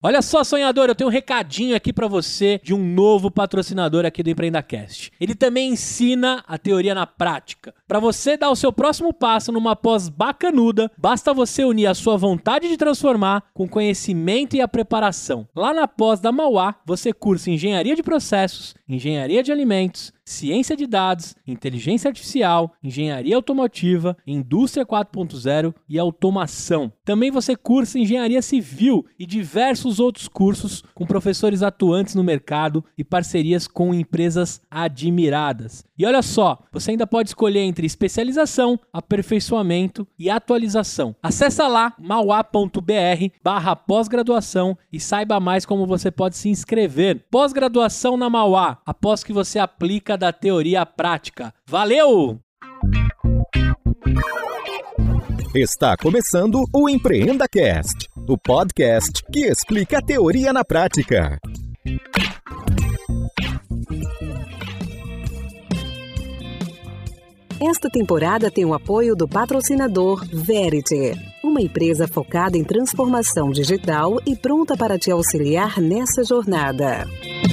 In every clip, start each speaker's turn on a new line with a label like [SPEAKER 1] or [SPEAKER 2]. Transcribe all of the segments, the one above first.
[SPEAKER 1] Olha só, sonhador, eu tenho um recadinho aqui pra você de um novo patrocinador aqui do EmpreendaCast. Ele também ensina a teoria na prática. Pra você dar o seu próximo passo numa pós bacanuda, basta você unir a sua vontade de transformar com o conhecimento e a preparação. Lá na pós da Mauá, você cursa Engenharia de Processos, Engenharia de Alimentos, Ciência de Dados, Inteligência Artificial, Engenharia Automotiva, Indústria 4.0 e Automação. Também você cursa Engenharia Civil e diversos outros cursos com professores atuantes no mercado e parcerias com empresas admiradas. E olha só, você ainda pode escolher entre especialização, aperfeiçoamento e atualização. Acesse lá mauá.br/pós-graduação e saiba mais como você pode se inscrever. Pós-graduação na Mauá, após que você aplica da teoria à prática. Valeu!
[SPEAKER 2] Está começando o EmpreendaCast, o podcast que explica a teoria na prática.
[SPEAKER 3] Esta temporada tem o apoio do patrocinador Verity, uma empresa focada em transformação digital e pronta para te auxiliar nessa jornada.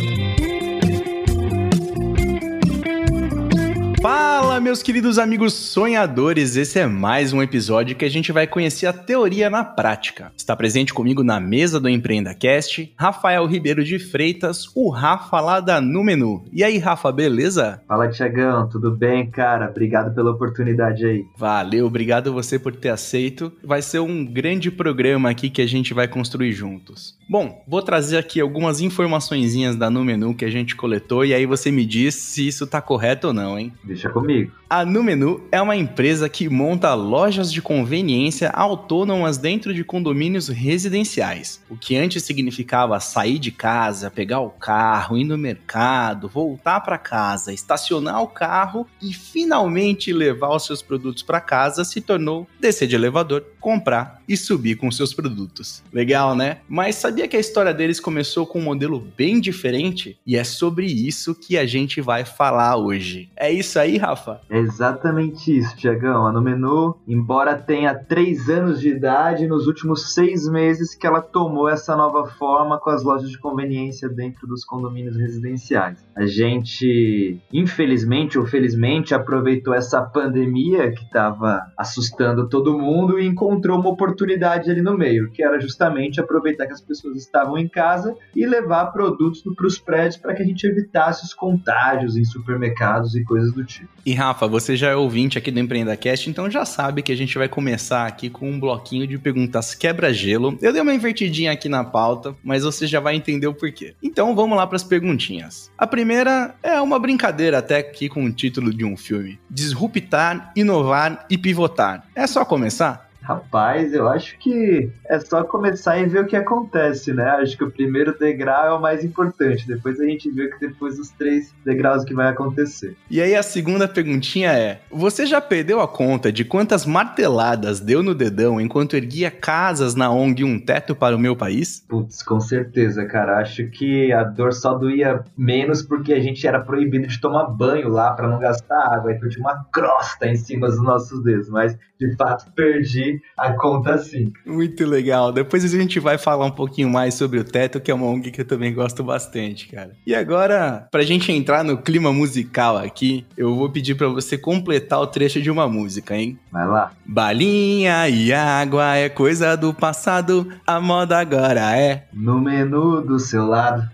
[SPEAKER 4] Fala, meus queridos amigos sonhadores, esse é mais um episódio que a gente vai conhecer a teoria na prática. Está presente comigo na mesa do EmpreendaCast, Rafael Ribeiro de Freitas, o Rafa lá da Numenu. E aí, Rafa, beleza?
[SPEAKER 5] Fala, Tiagão, tudo bem, cara? Obrigado pela oportunidade aí.
[SPEAKER 4] Valeu, obrigado você por ter aceito. Vai ser um grande programa aqui que a gente vai construir juntos. Bom, vou trazer aqui algumas informaçõezinhas da Numenu que a gente coletou e aí você me diz se isso tá correto ou não, hein?
[SPEAKER 5] Deixa comigo.
[SPEAKER 4] A Numenu é uma empresa que monta lojas de conveniência autônomas dentro de condomínios residenciais. O que antes significava sair de casa, pegar o carro, ir no mercado, voltar para casa, estacionar o carro e finalmente levar os seus produtos para casa se tornou descer de elevador, comprar e subir com seus produtos. Legal, né? Mas sabia que a história deles começou com um modelo bem diferente? E é sobre isso que a gente vai falar hoje. É isso aí, Rafa?
[SPEAKER 5] É exatamente isso, Tiagão. A Numenu, embora tenha 3 anos de idade, nos últimos 6 meses que ela tomou essa nova forma com as lojas de conveniência dentro dos condomínios residenciais. A gente, infelizmente ou felizmente, aproveitou essa pandemia que estava assustando todo mundo e encontrou uma oportunidade ali no meio, que era justamente aproveitar que as pessoas estavam em casa e levar produtos para os prédios para que a gente evitasse os contágios em supermercados e coisas do tipo.
[SPEAKER 4] E Rafa, você já é ouvinte aqui do EmpreendaCast, então já sabe que a gente vai começar aqui com um bloquinho de perguntas quebra-gelo. Eu dei uma invertidinha aqui na pauta, mas você já vai entender o porquê. Então vamos lá para as perguntinhas. A primeira é uma brincadeira até aqui com o título de um filme. Disruptar, inovar e pivotar. É só começar?
[SPEAKER 5] Rapaz, eu acho que é só começar e ver o que acontece, né? Acho que o primeiro degrau é o mais importante. Depois a gente vê que depois os 3 degraus que vai acontecer.
[SPEAKER 4] E aí a segunda perguntinha é: você já perdeu a conta de quantas marteladas deu no dedão enquanto erguia casas na ONG Um Teto para o Meu País?
[SPEAKER 5] Putz, com certeza, cara. Acho que a dor só doía menos porque a gente era proibido de tomar banho lá para não gastar água. Então tinha uma crosta em cima dos nossos dedos. Mas, de fato, perdi a conta sim.
[SPEAKER 4] Muito legal. Depois a gente vai falar um pouquinho mais sobre o Teto, que é uma ONG que eu também gosto bastante, cara. E agora, pra gente entrar no clima musical aqui, eu vou pedir pra você completar o trecho de uma música, hein?
[SPEAKER 5] Vai lá.
[SPEAKER 4] Balinha e água é coisa do passado, a moda agora é...
[SPEAKER 5] No menu do seu lado.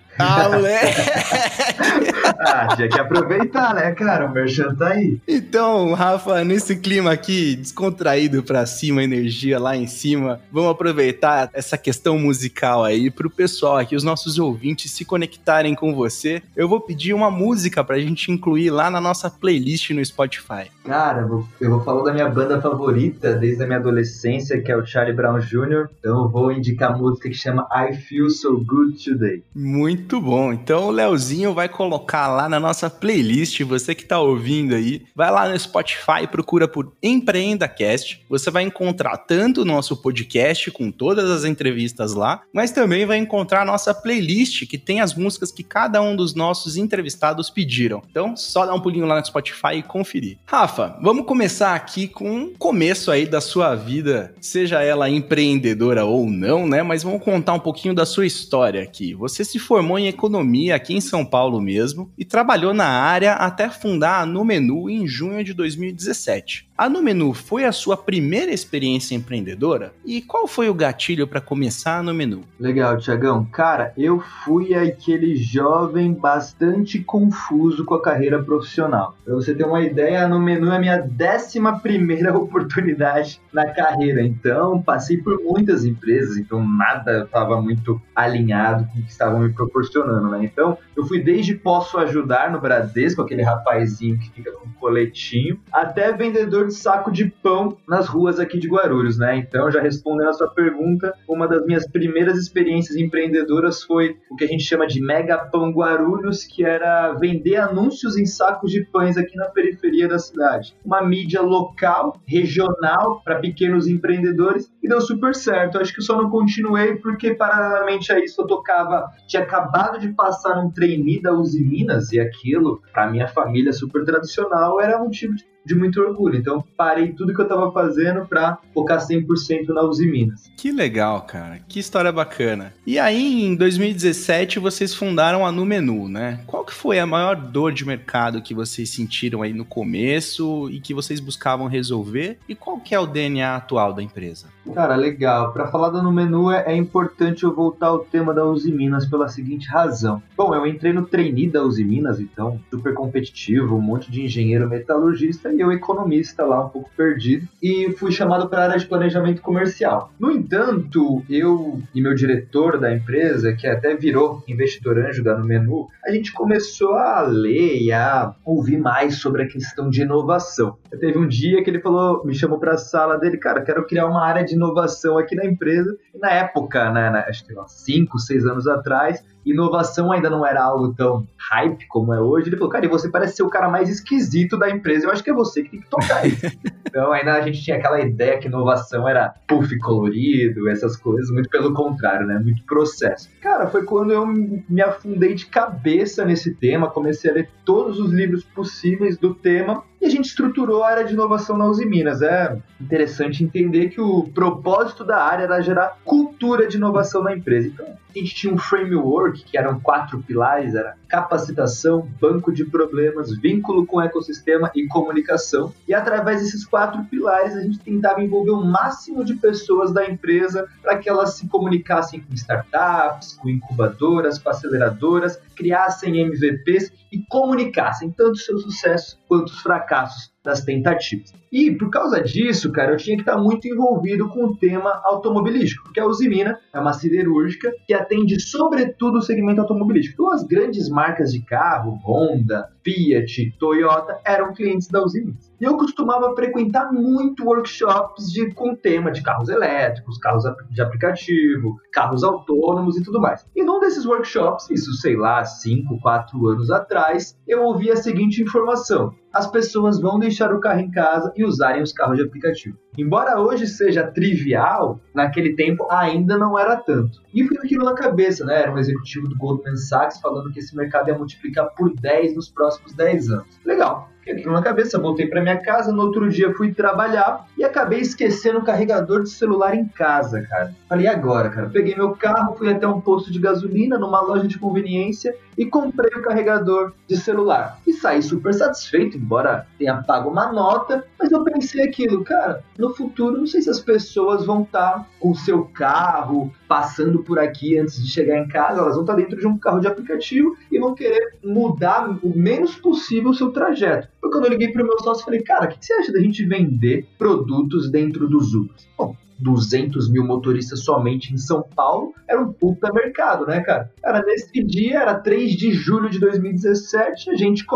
[SPEAKER 5] Tinha que aproveitar, né, cara? O merchan tá aí.
[SPEAKER 4] Então, Rafa, nesse clima aqui, descontraído pra cima, energia lá em cima, vamos aproveitar essa questão musical aí pro pessoal aqui, os nossos ouvintes se conectarem com você. Eu vou pedir uma música pra gente incluir lá na nossa playlist no Spotify.
[SPEAKER 5] Cara, eu vou falar da minha banda favorita desde a minha adolescência, que é o Charlie Brown Jr. Então eu vou indicar a música que chama I Feel So Good Today.
[SPEAKER 4] Muito bom. Então o Leozinho vai colocar colocar lá na nossa playlist. Você que tá ouvindo aí, vai lá no Spotify, procura por EmpreendaCast. Você vai encontrar tanto o nosso podcast com todas as entrevistas lá, mas também vai encontrar a nossa playlist, que tem as músicas que cada um dos nossos entrevistados pediram. Então, só dá um pulinho lá no Spotify e conferir. Rafa, vamos começar aqui com o começo aí da sua vida, seja ela empreendedora ou não, né? Mas vamos contar um pouquinho da sua história aqui. Você se formou em economia aqui em São Paulo mesmo e trabalhou na área até fundar a Numenu em junho de 2017. A Numenu foi a sua primeira experiência empreendedora? E qual foi o gatilho para começar a Numenu?
[SPEAKER 5] Legal, Tiagão. Cara, eu fui aquele jovem bastante confuso com a carreira profissional. Pra você ter uma ideia, a Numenu é a minha 11ª oportunidade na carreira. Então, passei por muitas empresas, então nada estava muito alinhado com o que estavam me proporcionando, né? Então, eu fui desde posso ajudar no Bradesco, aquele rapazinho que fica com um coletinho, até vendedor de saco de pão nas ruas aqui de Guarulhos, né? Então, já respondendo a sua pergunta, uma das minhas primeiras experiências empreendedoras foi o que a gente chama de Mega Pão Guarulhos, que era vender anúncios em sacos de pães aqui na periferia da cidade. Uma mídia local, regional, para pequenos empreendedores, e deu super certo. Eu acho que eu só não continuei porque, paralelamente a isso, tinha acabado de passar num trainee da Uzi Minas, e aquilo, para minha família super tradicional, era motivo de muito orgulho. Então, parei tudo que eu tava fazendo pra focar 100% na Uzi Minas.
[SPEAKER 4] Que legal, cara. Que história bacana. E aí, em 2017, vocês fundaram a Numenu, né? Qual que foi a maior dor de mercado que vocês sentiram aí no começo e que vocês buscavam resolver? E qual que é o DNA atual da empresa?
[SPEAKER 5] Cara, legal. Pra falar da Numenu, é importante eu voltar ao tema da Uzi Minas pela seguinte razão. Bom, eu entrei no trainee da Uzi Minas, então, super competitivo, um monte de engenheiro metalurgista, e eu economista lá, um pouco perdido, e fui chamado para a área de planejamento comercial. No entanto, eu e meu diretor da empresa, que até virou investidor anjo da Numenu, a gente começou a ler e a ouvir mais sobre a questão de inovação. Teve um dia que ele me chamou para a sala dele, cara, quero criar uma área de inovação aqui na empresa. E na época, né, acho que 5, 6 anos atrás, inovação ainda não era algo tão hype como é hoje. Ele falou, cara, e você parece ser o cara mais esquisito da empresa, eu acho que é você que tem que tocar isso. Então ainda a gente tinha aquela ideia que inovação era puff colorido, essas coisas, muito pelo contrário, né, muito processo. Cara, foi quando eu me afundei de cabeça nesse tema, comecei a ler todos os livros possíveis do tema, e a gente estruturou a área de inovação na Uzi Minas. É interessante entender que o propósito da área era gerar cultura de inovação na empresa. Então, a gente tinha um framework, que eram 4 pilares, era capacitação, banco de problemas, vínculo com o ecossistema e comunicação. E através desses 4 pilares, a gente tentava envolver o máximo de pessoas da empresa para que elas se comunicassem com startups, com incubadoras, com aceleradoras, criassem MVPs e comunicassem tanto o seu sucesso quanto os fracassos das tentativas. E por causa disso, cara, eu tinha que estar muito envolvido com o tema automobilístico, porque a Uzi Minas é uma siderúrgica que atende sobretudo o segmento automobilístico. Então as grandes marcas de carro, Honda, Fiat, Toyota, eram clientes da Uzi Minas. E eu costumava frequentar muito workshops com tema de carros elétricos, carros de aplicativo, carros autônomos e tudo mais. E num desses workshops, isso sei lá, 5, 4 anos atrás, eu ouvi a seguinte informação: as pessoas vão deixar o carro em casa e usarem os carros de aplicativo. Embora hoje seja trivial, naquele tempo ainda não era tanto. E eu fiquei com aquilo na cabeça, né? Era um executivo do Goldman Sachs falando que esse mercado ia multiplicar por 10 nos próximos 10 anos. Legal. Fiquei aquilo na cabeça, voltei para minha casa, no outro dia fui trabalhar e acabei esquecendo o carregador de celular em casa, cara. Falei, e agora, cara? Peguei meu carro, fui até um posto de gasolina, numa loja de conveniência e comprei o carregador de celular. E saí super satisfeito, embora tenha pago uma nota, mas eu pensei aquilo, cara, no futuro não sei se as pessoas vão estar com o seu carro passando por aqui antes de chegar em casa, elas vão estar dentro de um carro de aplicativo e vão querer mudar o menos possível o seu trajeto. Foi quando eu liguei para o meu sócio e falei, cara, o que você acha da gente vender produtos dentro dos Ubers? Bom, 200 mil motoristas somente em São Paulo, era um puta mercado, né, cara? Cara, nesse dia, era 3 de julho de 2017, a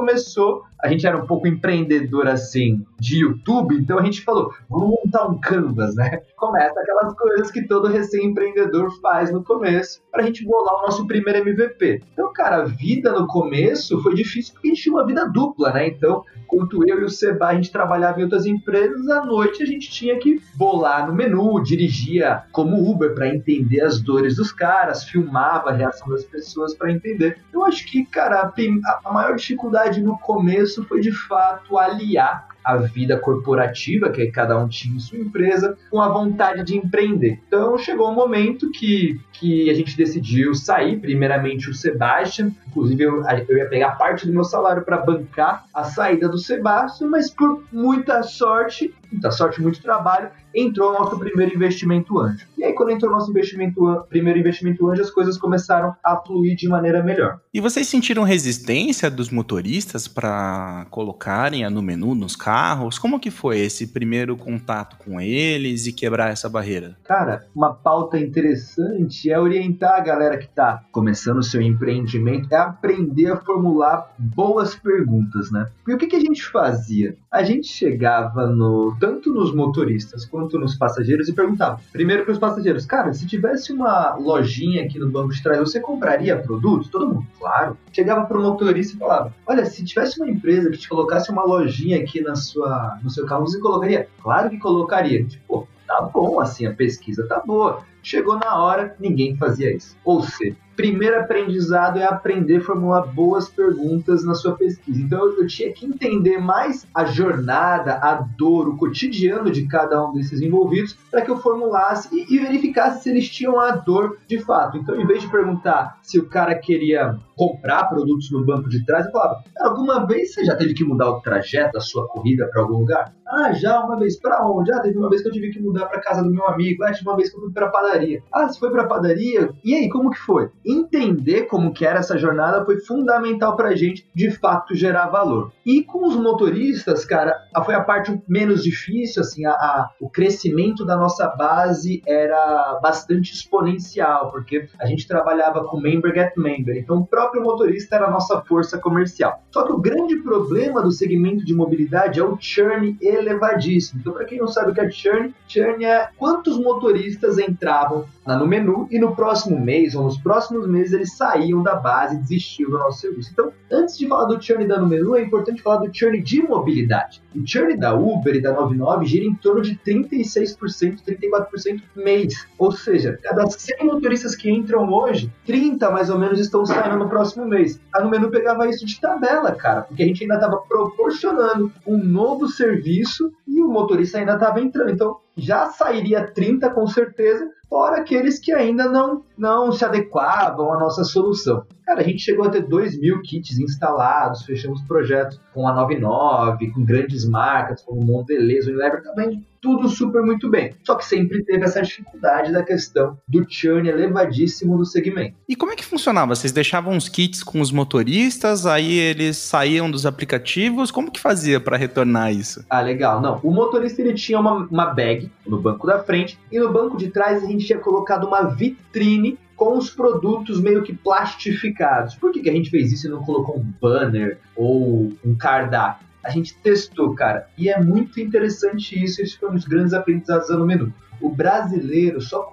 [SPEAKER 5] gente era um pouco empreendedor, assim, de YouTube, então a gente falou, vamos montar um Canvas, né? Começa aquelas coisas que todo recém-empreendedor faz no começo, pra gente bolar o nosso primeiro MVP. Então, cara, a vida no começo foi difícil porque a gente tinha uma vida dupla, né? Então, enquanto eu e o Seba, a gente trabalhava em outras empresas, à noite a gente tinha que bolar no menu, dirigia como Uber para entender as dores dos caras, filmava a reação das pessoas para entender. Eu acho que, cara, a maior dificuldade no começo foi, de fato, aliar a vida corporativa, que cada um tinha em sua empresa, com a vontade de empreender. Então, chegou um momento que a gente decidiu sair, primeiramente o Sebastian, inclusive eu ia pegar parte do meu salário para bancar a saída do Sebastian, mas por muita sorte, muito trabalho, entrou o nosso primeiro investimento anjo. E aí, quando entrou o nosso primeiro investimento anjo, as coisas começaram a fluir de maneira melhor.
[SPEAKER 4] E vocês sentiram resistência dos motoristas para colocarem a no menu nos carros? Como que foi esse primeiro contato com eles e quebrar essa barreira?
[SPEAKER 5] Cara, uma pauta interessante é orientar a galera que está começando o seu empreendimento, é aprender a formular boas perguntas, né? Porque o que a gente fazia? A gente chegava tanto nos motoristas quanto nos passageiros e perguntava, primeiro para os passageiros, cara, se tivesse uma lojinha aqui no banco de trás, você compraria produtos? Todo mundo, claro. Chegava para o motorista e falava, olha, se tivesse uma empresa que te colocasse uma lojinha aqui no seu carro, você colocaria? Claro que colocaria. Tipo, tá bom, assim, a pesquisa tá boa. Chegou na hora, ninguém fazia isso. Ou seja, primeiro aprendizado é aprender a formular boas perguntas na sua pesquisa. Então eu tinha que entender mais a jornada, a dor, o cotidiano de cada um desses envolvidos para que eu formulasse e verificasse se eles tinham a dor de fato. Então, em vez de perguntar se o cara queria comprar produtos no banco de trás, eu falava, alguma vez você já teve que mudar o trajeto da sua corrida para algum lugar? Ah, já uma vez. Para onde? Ah, teve uma vez que eu tive que mudar para casa do meu amigo. Ah, tive uma vez que eu fui para padaria. Ah, você foi para padaria? E aí, como que foi? Entender como que era essa jornada foi fundamental pra gente, de fato, gerar valor. E com os motoristas, cara, foi a parte menos difícil, assim, o crescimento da nossa base era bastante exponencial, porque a gente trabalhava com member get member, então o próprio motorista era a nossa força comercial. Só que o grande problema do segmento de mobilidade é o churn elevadíssimo. Então, para quem não sabe o que é churn é quantos motoristas entravam no menu e no próximo mês ou nos próximos meses eles saíam da base e desistiam do nosso serviço. Então, antes de falar do churn da no menu, é importante falar do churn de mobilidade. O churn da Uber e da 99 gira em torno de 36%, 34% mês. Ou seja, cada 100 motoristas que entram hoje, 30 mais ou menos estão saindo no próximo mês. A no menu pegava isso de tabela, cara, porque a gente ainda estava proporcionando um novo serviço e o motorista ainda estava entrando. Então, já sairia 30 com certeza, fora aqueles que ainda não se adequavam à nossa solução. Cara, a gente chegou a ter 2.000 kits instalados, fechamos projetos com a 99, com grandes marcas como Mondelez, Unilever, também tudo super muito bem. Só que sempre teve essa dificuldade da questão do churn elevadíssimo do segmento.
[SPEAKER 4] E como é que funcionava? Vocês deixavam os kits com os motoristas, aí eles saíam dos aplicativos? Como que fazia para retornar isso?
[SPEAKER 5] Ah, legal. Não, o motorista ele tinha uma bag no banco da frente e no banco de trás a gente tinha colocado uma vitrine com os produtos meio que plastificados. Por que a gente fez isso e não colocou um banner ou um cardápio? A gente testou, cara, e é muito interessante isso, esse foi um dos grandes aprendizados no menu. O brasileiro só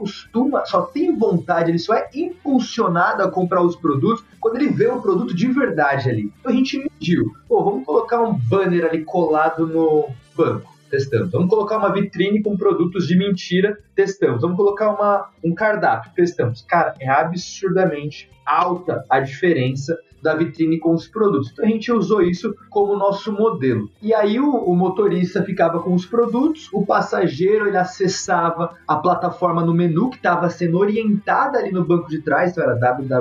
[SPEAKER 5] tem vontade, ele só é impulsionado a comprar os produtos quando ele vê o produto de verdade ali. Então a gente mediu, vamos colocar um banner ali colado no banco. Testamos. Vamos colocar uma vitrine com produtos de mentira, testamos. Vamos colocar um cardápio, testamos. Cara, é absurdamente alta a diferença da vitrine com os produtos. Então a gente usou isso como nosso modelo. E aí o motorista ficava com os produtos, o passageiro ele acessava a plataforma no menu que estava sendo orientada ali no banco de trás, então era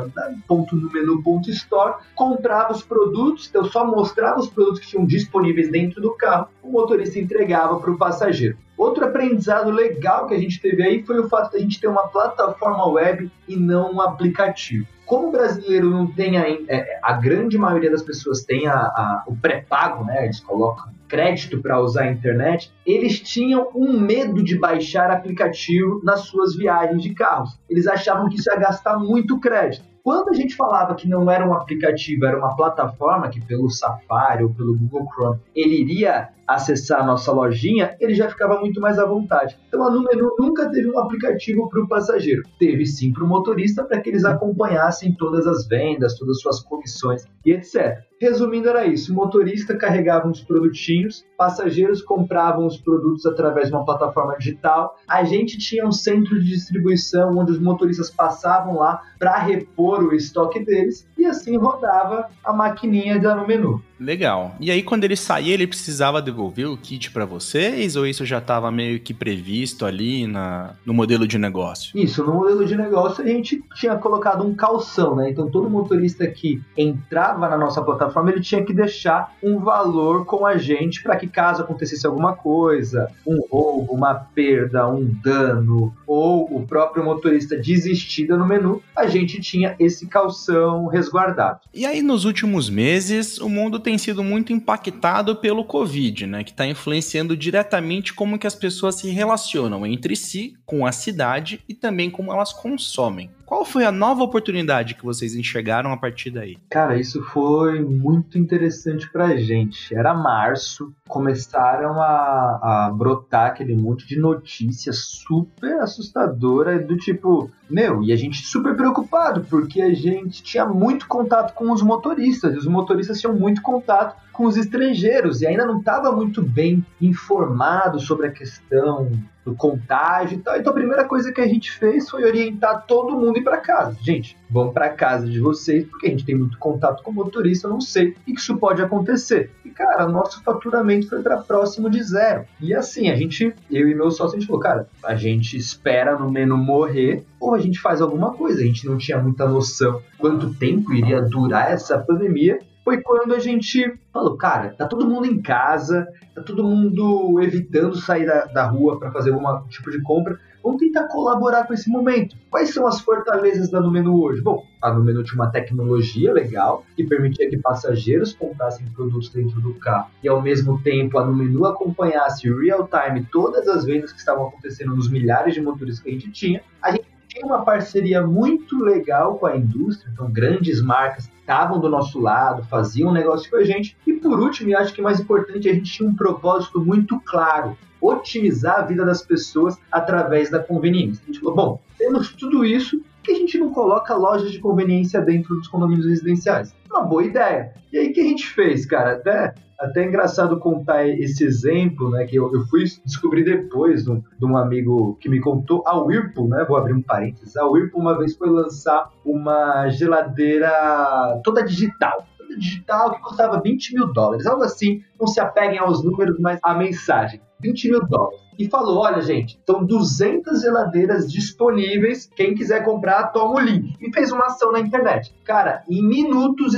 [SPEAKER 5] www.numenu.store, comprava os produtos, então só mostrava os produtos que tinham disponíveis dentro do carro, o motorista entregava para o passageiro. Outro aprendizado legal que a gente teve aí foi o fato de a gente ter uma plataforma web e não um aplicativo. Como o brasileiro não tem a grande maioria das pessoas tem o pré-pago, né? Eles colocam crédito para usar a internet, eles tinham um medo de baixar aplicativo nas suas viagens de carros. Eles achavam que isso ia gastar muito crédito. Quando a gente falava que não era um aplicativo, era uma plataforma que pelo Safari ou pelo Google Chrome ele iria acessar a nossa lojinha, ele já ficava muito mais à vontade. Então a Numenu nunca teve um aplicativo para o passageiro. Teve sim para o motorista, para que eles acompanhassem todas as vendas, todas as suas comissões e etc. Resumindo, era isso. O motorista carregava uns produtinhos, passageiros compravam os produtos através de uma plataforma digital. A gente tinha um centro de distribuição onde os motoristas passavam lá para repor o estoque deles e assim rodava a maquininha da Numenu.
[SPEAKER 4] Legal. E aí, quando ele saía, ele precisava devolver o kit para vocês? Ou isso já estava meio que previsto ali no modelo de negócio?
[SPEAKER 5] Isso, no modelo de negócio a gente tinha colocado um calção, né? Então, todo motorista que entrava na nossa plataforma, ele tinha que deixar um valor com a gente para que caso acontecesse alguma coisa, um roubo, uma perda, um dano, ou o próprio motorista desistir no menu, a gente tinha esse calção resguardado.
[SPEAKER 4] E aí, nos últimos meses, o mundo tem sido muito impactado pelo Covid, né? Que está influenciando diretamente como que as pessoas se relacionam entre si, com a cidade e também como elas consomem. Qual foi a nova oportunidade que vocês enxergaram a partir daí?
[SPEAKER 5] Cara, isso foi muito interessante pra gente. Era março, começaram a brotar aquele monte de notícias super assustadora do tipo, e a gente super preocupado, porque a gente tinha muito contato com os motoristas, e os motoristas tinham muito contato com os estrangeiros, e ainda não estava muito bem informado sobre a questão do contágio e tal. Então a primeira coisa que a gente fez foi orientar todo mundo ir para casa. Gente, vão para casa de vocês, porque a gente tem muito contato com o motorista, eu não sei o que isso pode acontecer. E cara, nosso faturamento foi para próximo de zero. E assim, eu e meu sócio, a gente falou, cara, a gente espera no menu morrer, ou a gente faz alguma coisa. A gente não tinha muita noção quanto tempo iria durar essa pandemia. Foi quando a gente falou, cara, tá todo mundo em casa, tá todo mundo evitando sair da rua para fazer algum tipo de compra. Vamos tentar colaborar com esse momento. Quais são as fortalezas da Numenu hoje? Bom, a Numenu tinha uma tecnologia legal que permitia que passageiros comprassem produtos dentro do carro e, ao mesmo tempo, a Numenu acompanhasse real-time todas as vendas que estavam acontecendo nos milhares de motoristas que a gente tinha. A gente tinha uma parceria muito legal com a indústria, então grandes marcas estavam do nosso lado, faziam um negócio com a gente. E por último, e acho que mais importante, a gente tinha um propósito muito claro: otimizar a vida das pessoas através da conveniência. A gente falou, bom, temos tudo isso, por que a gente não coloca lojas de conveniência dentro dos condomínios residenciais? Uma boa ideia. E aí o que a gente fez, cara? Até é engraçado contar esse exemplo, né, que eu fui descobrir depois de um amigo que me contou. A Whirlpool, né, vou abrir um parênteses, a Whirlpool uma vez foi lançar uma geladeira toda digital que custava $20 mil, algo assim, não se apeguem aos números, mas à mensagem, $20 mil. E falou, olha gente, são 200 geladeiras disponíveis, quem quiser comprar, toma o link. E fez uma ação na internet. Cara, em minutos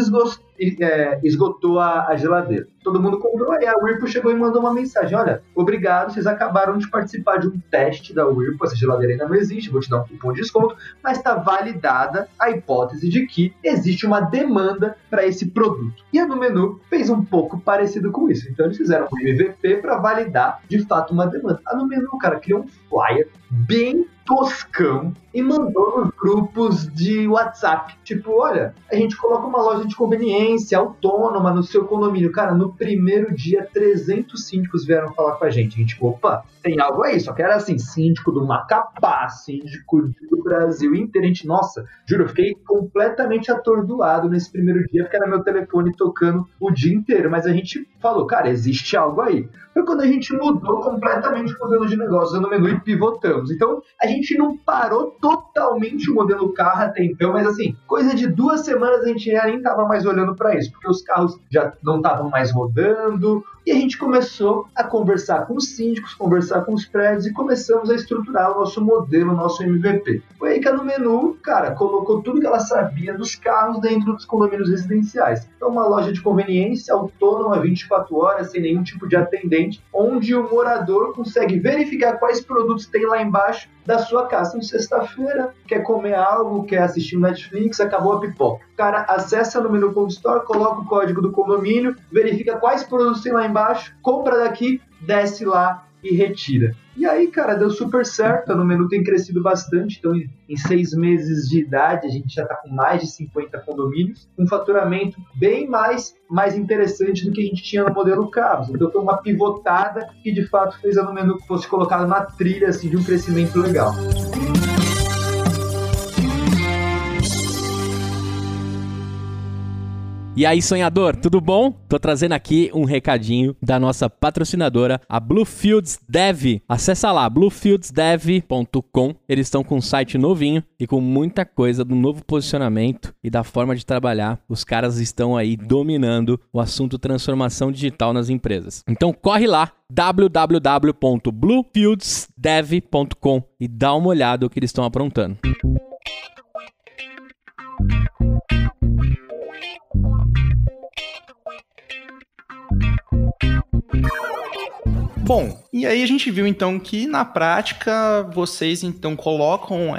[SPEAKER 5] esgotou a geladeira. Todo mundo comprou, aí a Whirlpool chegou e mandou uma mensagem: olha, obrigado, vocês acabaram de participar de um teste da Whirlpool, essa geladeira ainda não existe, vou te dar um cupom de desconto, mas está validada a hipótese de que existe uma demanda para esse produto. E a Numenu fez um pouco parecido com isso. Então eles fizeram um MVP para validar de fato uma demanda. A Numenu, cara, criou um flyer bem toscão e mandou nos grupos de WhatsApp. Tipo, olha, a gente coloca uma loja de conveniência autônoma no seu condomínio. Cara, no primeiro dia, 300 síndicos vieram falar com a gente. A gente, opa, tem algo aí. Só que era assim, síndico do Macapá, síndico do Brasil inteiro. A gente, nossa, juro, eu fiquei completamente atordoado nesse primeiro dia, porque era meu telefone tocando o dia inteiro. Mas a gente falou, cara, existe algo aí. Foi quando a gente mudou completamente o modelo de negócio da Numenu e pivotamos. Então, a gente não parou totalmente o modelo carro até então, mas assim, coisa de 2 semanas a gente já nem estava mais olhando para isso, porque os carros já não estavam mais rodando, e a gente começou a conversar com os síndicos, conversar com os prédios e começamos a estruturar o nosso modelo, o nosso MVP. Foi aí que a Numenu, cara, colocou tudo que ela sabia dos carros dentro dos condomínios residenciais. Então, uma loja de conveniência autônoma 24 horas, sem nenhum tipo de atendente, onde o morador consegue verificar quais produtos tem lá embaixo da sua casa. Então, sexta-feira, quer comer algo, quer assistir um Netflix, acabou a pipoca. cara acessa no menu.store, coloca o código do condomínio, verifica quais produtos tem lá embaixo, compra daqui, desce lá e retira. E aí, cara, deu super certo, no menu tem crescido bastante, então em 6 meses de idade a gente já está com mais de 50 condomínios, um faturamento bem mais interessante do que a gente tinha no modelo Cabos. Então foi uma pivotada que de fato fez a no menu que fosse colocado na trilha assim, de um crescimento legal.
[SPEAKER 1] E aí, sonhador, tudo bom? Tô trazendo aqui um recadinho da nossa patrocinadora, a Bluefields Dev. Acessa lá, bluefieldsdev.com. Eles estão com um site novinho e com muita coisa do novo posicionamento e da forma de trabalhar. Os caras estão aí dominando o assunto transformação digital nas empresas. Então corre lá, www.bluefieldsdev.com e dá uma olhada no que eles estão aprontando.
[SPEAKER 4] Bom, e aí a gente viu então que na prática vocês então colocam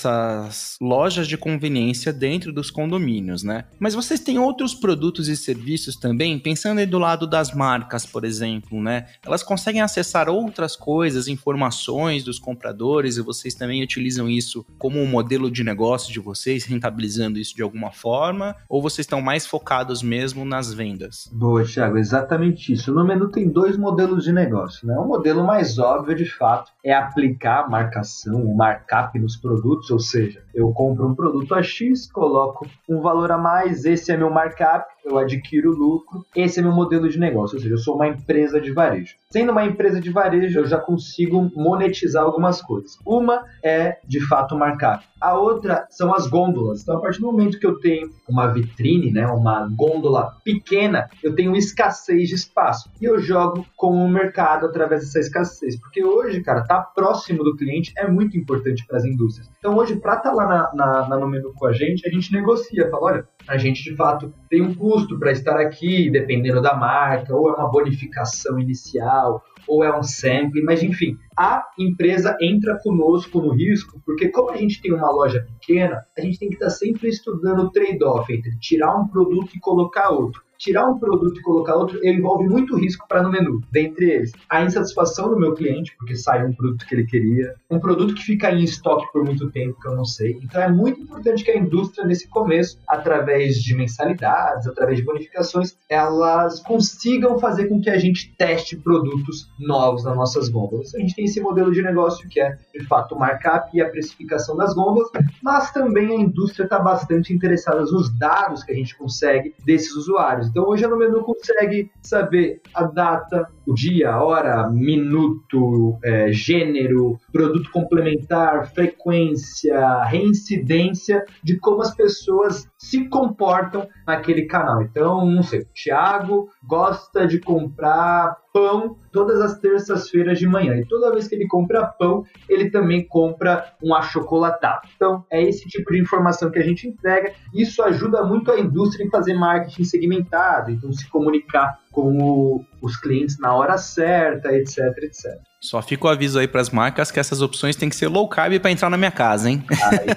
[SPEAKER 4] essas lojas de conveniência dentro dos condomínios, né? Mas vocês têm outros produtos e serviços também, pensando aí do lado das marcas, por exemplo, né? Elas conseguem acessar outras coisas, informações dos compradores e vocês também utilizam isso como um modelo de negócio de vocês, rentabilizando isso de alguma forma? Ou vocês estão mais focados mesmo nas vendas?
[SPEAKER 5] Boa, Thiago, exatamente isso. No menu tem 2 modelos de negócio. O modelo mais óbvio, de fato, é aplicar a marcação, o markup nos produtos, ou seja, eu compro um produto a X, coloco um valor a mais, esse é meu markup, eu adquiro lucro, esse é meu modelo de negócio, ou seja, eu sou uma empresa de varejo. Sendo uma empresa de varejo, eu já consigo monetizar algumas coisas. Uma é, de fato, o markup. A outra são as gôndolas. Então, a partir do momento que eu tenho uma vitrine, né, uma gôndola pequena, eu tenho escassez de espaço. E eu jogo com o mercado através dessa escassez. Porque hoje, cara, estar próximo do cliente é muito importante para as indústrias. Então, hoje, para estar lá no menu com a gente negocia. Fala, olha, a gente, de fato, tem um custo para estar aqui, dependendo da marca, ou é uma bonificação inicial, ou é um sampling, mas enfim, a empresa entra conosco no risco, porque como a gente tem uma loja pequena, a gente tem que estar sempre estudando o trade-off entre tirar um produto e colocar outro. Tirar um produto e colocar outro envolve muito risco para no menu. Dentre eles, a insatisfação do meu cliente, porque sai um produto que ele queria, um produto que fica em estoque por muito tempo, que eu não sei. Então é muito importante que a indústria, nesse começo, através de mensalidades, através de bonificações, elas consigam fazer com que a gente teste produtos novos nas nossas gôndolas. A gente tem esse modelo de negócio que é, de fato, o markup e a precificação das gôndolas, mas também a indústria está bastante interessada nos dados que a gente consegue desses usuários. Então, hoje a no menu consegue saber a data, o dia, a hora, minuto, gênero, produto complementar, frequência, reincidência de como as pessoas se comportam naquele canal. Então, não sei, o Thiago gosta de comprar pão todas as terças-feiras de manhã. E toda vez que ele compra pão, ele também compra um achocolatado. Então, é esse tipo de informação que a gente entrega. Isso ajuda muito a indústria em fazer marketing segmentado, então se comunicar com os clientes na hora certa, etc, etc.
[SPEAKER 4] Só fica o aviso aí para as marcas que essas opções têm que ser low carb para entrar na minha casa, hein?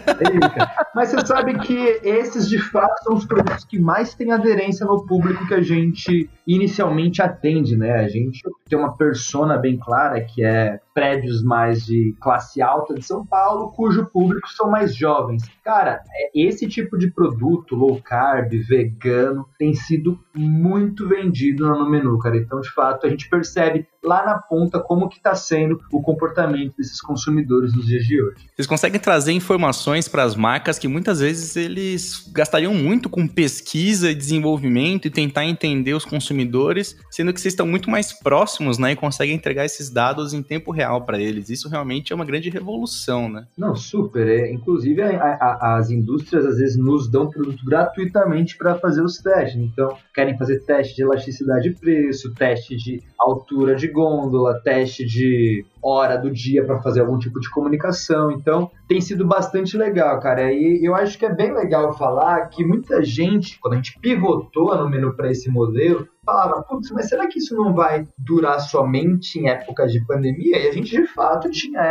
[SPEAKER 5] Mas você sabe que esses, de fato, são os produtos que mais têm aderência no público que a gente inicialmente atende, né? A gente tem uma persona bem clara, que é prédios mais de classe alta de São Paulo, cujo público são mais jovens. Cara, esse tipo de produto, low carb, vegano, tem sido muito vendido no menu, cara. Então, de fato, a gente percebe lá na ponta como que está sendo o comportamento desses consumidores nos dias de hoje.
[SPEAKER 4] Vocês conseguem trazer informações para as marcas que muitas vezes eles gastariam muito com pesquisa e desenvolvimento e tentar entender os consumidores, sendo que vocês estão muito mais próximos, né, e conseguem entregar esses dados em tempo real para eles. Isso realmente é uma grande revolução, né?
[SPEAKER 5] Não, super. Inclusive, as indústrias às vezes nos dão produto gratuitamente para fazer os testes. Então, querem fazer teste de elasticidade de preço, teste de altura de gôndola, teste de hora do dia para fazer algum tipo de comunicação. Então, tem sido bastante legal, cara. E eu acho que é bem legal falar que muita gente, quando a gente pivotou no menu para esse modelo, falava, putz, mas será que isso não vai durar somente em épocas de pandemia? E a gente, de fato, tinha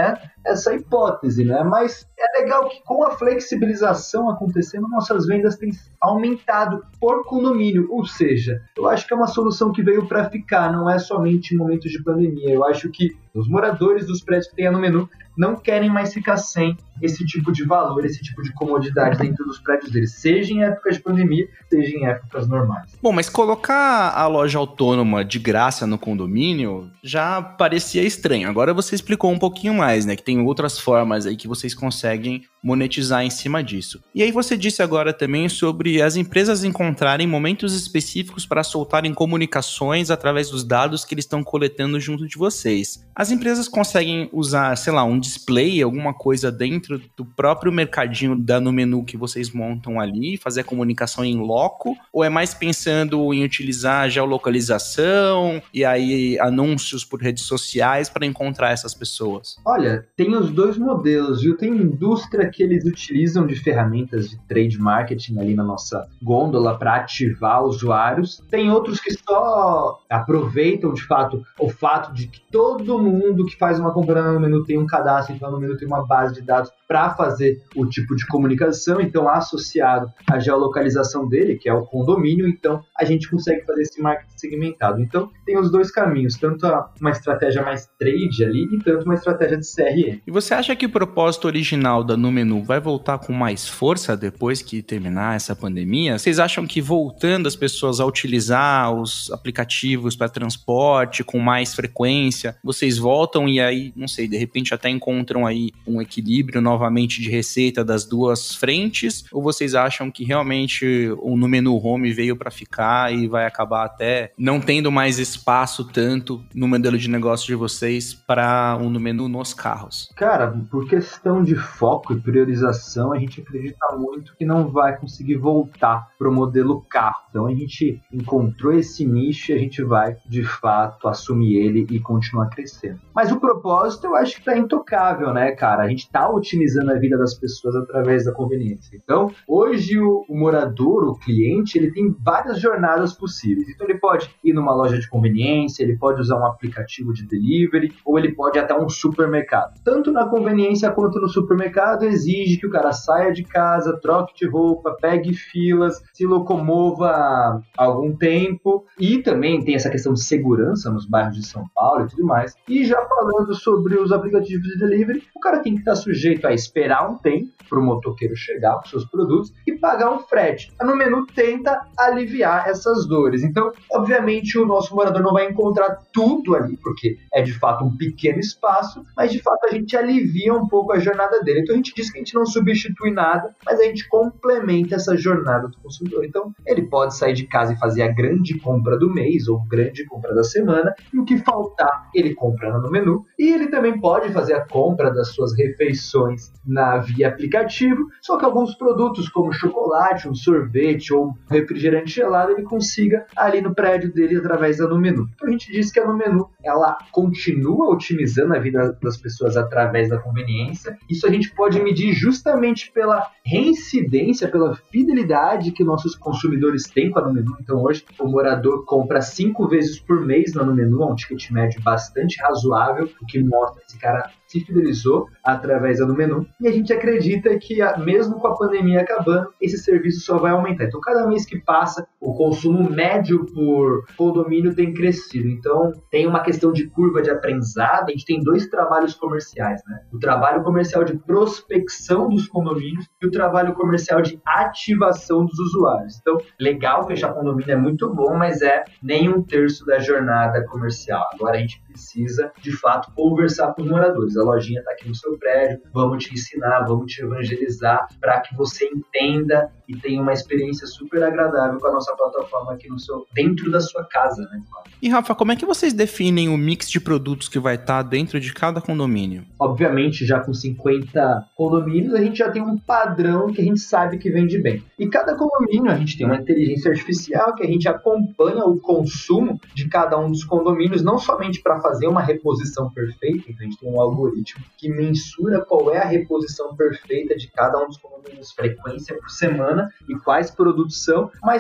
[SPEAKER 5] essa hipótese, né? Mas é legal que com a flexibilização acontecendo, nossas vendas têm aumentado por condomínio, ou seja, eu acho que é uma solução que veio para ficar, não é somente em momentos de pandemia. Eu acho que os moradores dos prédios que tem a Numenu não querem mais ficar sem esse tipo de valor, esse tipo de comodidade dentro dos prédios deles, seja em épocas de pandemia, seja em épocas normais.
[SPEAKER 4] Bom, mas colocar a loja autônoma de graça no condomínio já parecia estranho. Agora você explicou um pouquinho mais, né? Que tem outras formas aí que vocês conseguem monetizar em cima disso. E aí você disse agora também sobre as empresas encontrarem momentos específicos para soltarem comunicações através dos dados que eles estão coletando junto de vocês. As empresas conseguem usar, sei lá, um display, alguma coisa dentro do próprio mercadinho da Numenu que vocês montam ali, fazer a comunicação em loco, ou é mais pensando em utilizar geolocalização e aí anúncios por redes sociais para encontrar essas pessoas?
[SPEAKER 5] Olha, tem os dois modelos, viu? Tem indústria que eles utilizam de ferramentas de trade marketing ali na nossa gôndola para ativar usuários. Tem outros que só aproveitam, de fato, o fato de que todo mundo que faz uma compra na Numenu tem um cadastro, então a Numenu tem uma base de dados para fazer o tipo de comunicação, então associado à geolocalização dele, que é o condomínio, então a gente consegue fazer esse marketing segmentado. Então tem os dois caminhos, tanto uma estratégia mais trade ali e tanto uma estratégia de CRM.
[SPEAKER 4] E você acha que o propósito original da Numenu vai voltar com mais força depois que terminar essa pandemia? Vocês acham que voltando as pessoas a utilizar os aplicativos para transporte com mais frequência, vocês voltam e aí, não sei, de repente até encontram aí um equilíbrio novamente de receita das duas frentes? Ou vocês acham que realmente o Numenu Home veio para ficar e vai acabar até não tendo mais espaço tanto no modelo de negócio de vocês para o Numenu nos carros?
[SPEAKER 5] Cara, por questão de foco e priorização, a gente acredita muito que não vai conseguir voltar para o modelo carro. Então a gente encontrou esse nicho e a gente vai, de fato, assumir ele e continuar crescendo. Mas o propósito eu acho que está intocável, né, cara? A gente está otimizando a vida das pessoas através da conveniência. Então, hoje o morador, o cliente, ele tem várias jornadas possíveis. Então ele pode ir numa loja de conveniência, ele pode usar um aplicativo de delivery, ou ele pode ir até um supermercado. Tanto na conveniência quanto no supermercado, exige que o cara saia de casa, troque de roupa, pegue filas, se locomova algum tempo. E também tem essa questão de segurança nos bairros de São Paulo e tudo mais. E já falando sobre os aplicativos de delivery, o cara tem que estar sujeito a esperar um tempo para o motoqueiro chegar com seus produtos e pagar um frete. A Numenu tenta aliviar essas dores. Então, obviamente, o nosso morador não vai encontrar tudo ali, porque é de fato um pequeno espaço, mas de fato a gente alivia um pouco a jornada dele. Então a gente diz que a gente não substitui nada, mas a gente complementa essa jornada do consumidor. Então, ele pode sair de casa e fazer a grande compra do mês ou grande compra da semana, e o que faltar, ele compra no Numenu. E ele também pode fazer a compra das suas refeições via aplicativo, só que alguns produtos como chocolate, um sorvete ou um refrigerante gelado, ele consiga ali no prédio dele através da Numenu. Então a gente diz que a Numenu, ela continua otimizando a vida das pessoas através da conveniência. Isso a gente pode medir justamente pela reincidência, pela fidelidade que nossos consumidores têm com a Numenu. Então hoje o morador compra 5 vezes por mês na Numenu, um ticket médio bastante razoável, o que mostra que esse cara se fidelizou através da Numenu, e a gente acredita que mesmo com a pandemia acabando, esse serviço só vai aumentar. Então cada mês que passa, o consumo médio por condomínio tem crescido. Então tem uma questão de curva de aprendizado. A gente tem 2 trabalhos comerciais, né? O trabalho comercial de prospecção dos condomínios e o trabalho comercial de ativação dos usuários. Então, legal, fechar condomínio é muito bom, mas é nem 1/3 da jornada comercial. Agora a gente precisa, de fato, conversar com os moradores. A lojinha está aqui no seu prédio, vamos te ensinar, vamos te evangelizar para que você entenda e tenha uma experiência super agradável com a nossa plataforma aqui dentro da sua casa, né?
[SPEAKER 4] E Rafa, como é que vocês definem o mix de produtos que vai estar dentro de cada condomínio?
[SPEAKER 5] Obviamente, já com 50 condomínios, a gente já tem um padrão que a gente sabe que vende bem. E cada condomínio, a gente tem uma inteligência artificial que a gente acompanha o consumo de cada um dos condomínios, não somente para fazer uma reposição perfeita. Então a gente tem um algoritmo que mensura qual é a reposição perfeita de cada um dos condomínios, frequência por semana e quais produtos são, mas também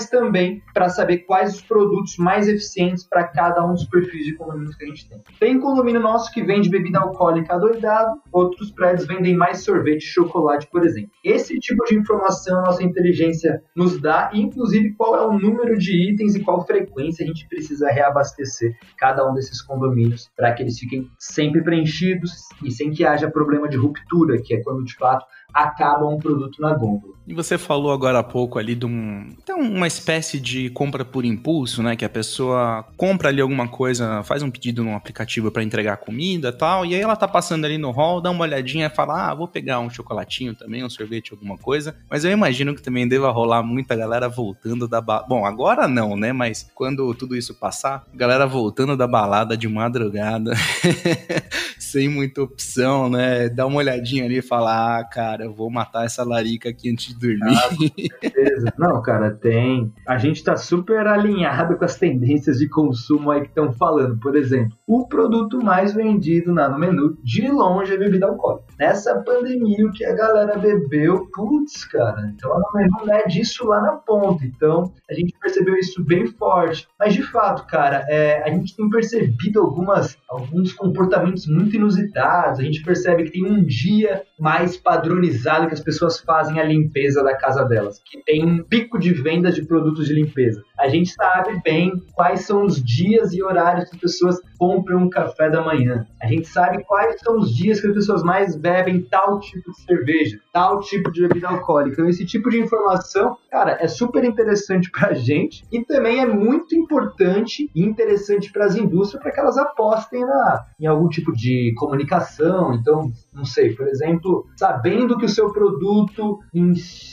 [SPEAKER 5] também para saber quais os produtos mais eficientes para cada um dos perfis de condomínios que a gente tem. Tem condomínio nosso que vende bebida alcoólica adoidado, outros prédios vendem mais sorvete e chocolate, por exemplo. Esse tipo de informação a nossa inteligência nos dá, e inclusive qual é o número de itens e qual frequência a gente precisa reabastecer cada um desses condomínios para que eles fiquem sempre preenchidos e sem que haja problema de ruptura, que é quando de fato acaba um produto na gôndola.
[SPEAKER 4] E você falou agora há pouco ali de uma espécie de compra por impulso, né? Que a pessoa compra ali alguma coisa, faz um pedido num aplicativo para entregar comida e tal, e aí ela tá passando ali no hall, dá uma olhadinha e fala, vou pegar um chocolatinho também, um sorvete, alguma coisa. Mas eu imagino que também deva rolar muita galera voltando da balada. Bom, agora não, né? Mas quando tudo isso passar, galera voltando da balada de madrugada, sem muita opção, né? Dá uma olhadinha ali e fala, cara, eu vou matar essa larica aqui antes de dormir.
[SPEAKER 5] Com certeza. Não, cara, tem. A gente tá super alinhado com as tendências de consumo aí que estão falando. Por exemplo, o produto mais vendido no menu, de longe, é bebida alcoólica. Nessa pandemia, o que a galera bebeu, putz, cara, então a menu mede isso lá na ponta. Então, a gente percebeu isso bem forte. Mas, de fato, cara, a gente tem percebido alguns comportamentos muito inusitados. A gente percebe que tem um dia mais padronizado que as pessoas fazem a limpeza da casa delas, que tem um pico de vendas de produtos de limpeza. A gente sabe bem quais são os dias e horários que as pessoas compram um café da manhã. A gente sabe quais são os dias que as pessoas mais bebem tal tipo de cerveja, tal tipo de bebida alcoólica. Então, esse tipo de informação, cara, é super interessante pra gente e também é muito importante e interessante para as indústrias para que elas apostem em algum tipo de comunicação. Então, não sei, por exemplo, sabendo que o seu produto, em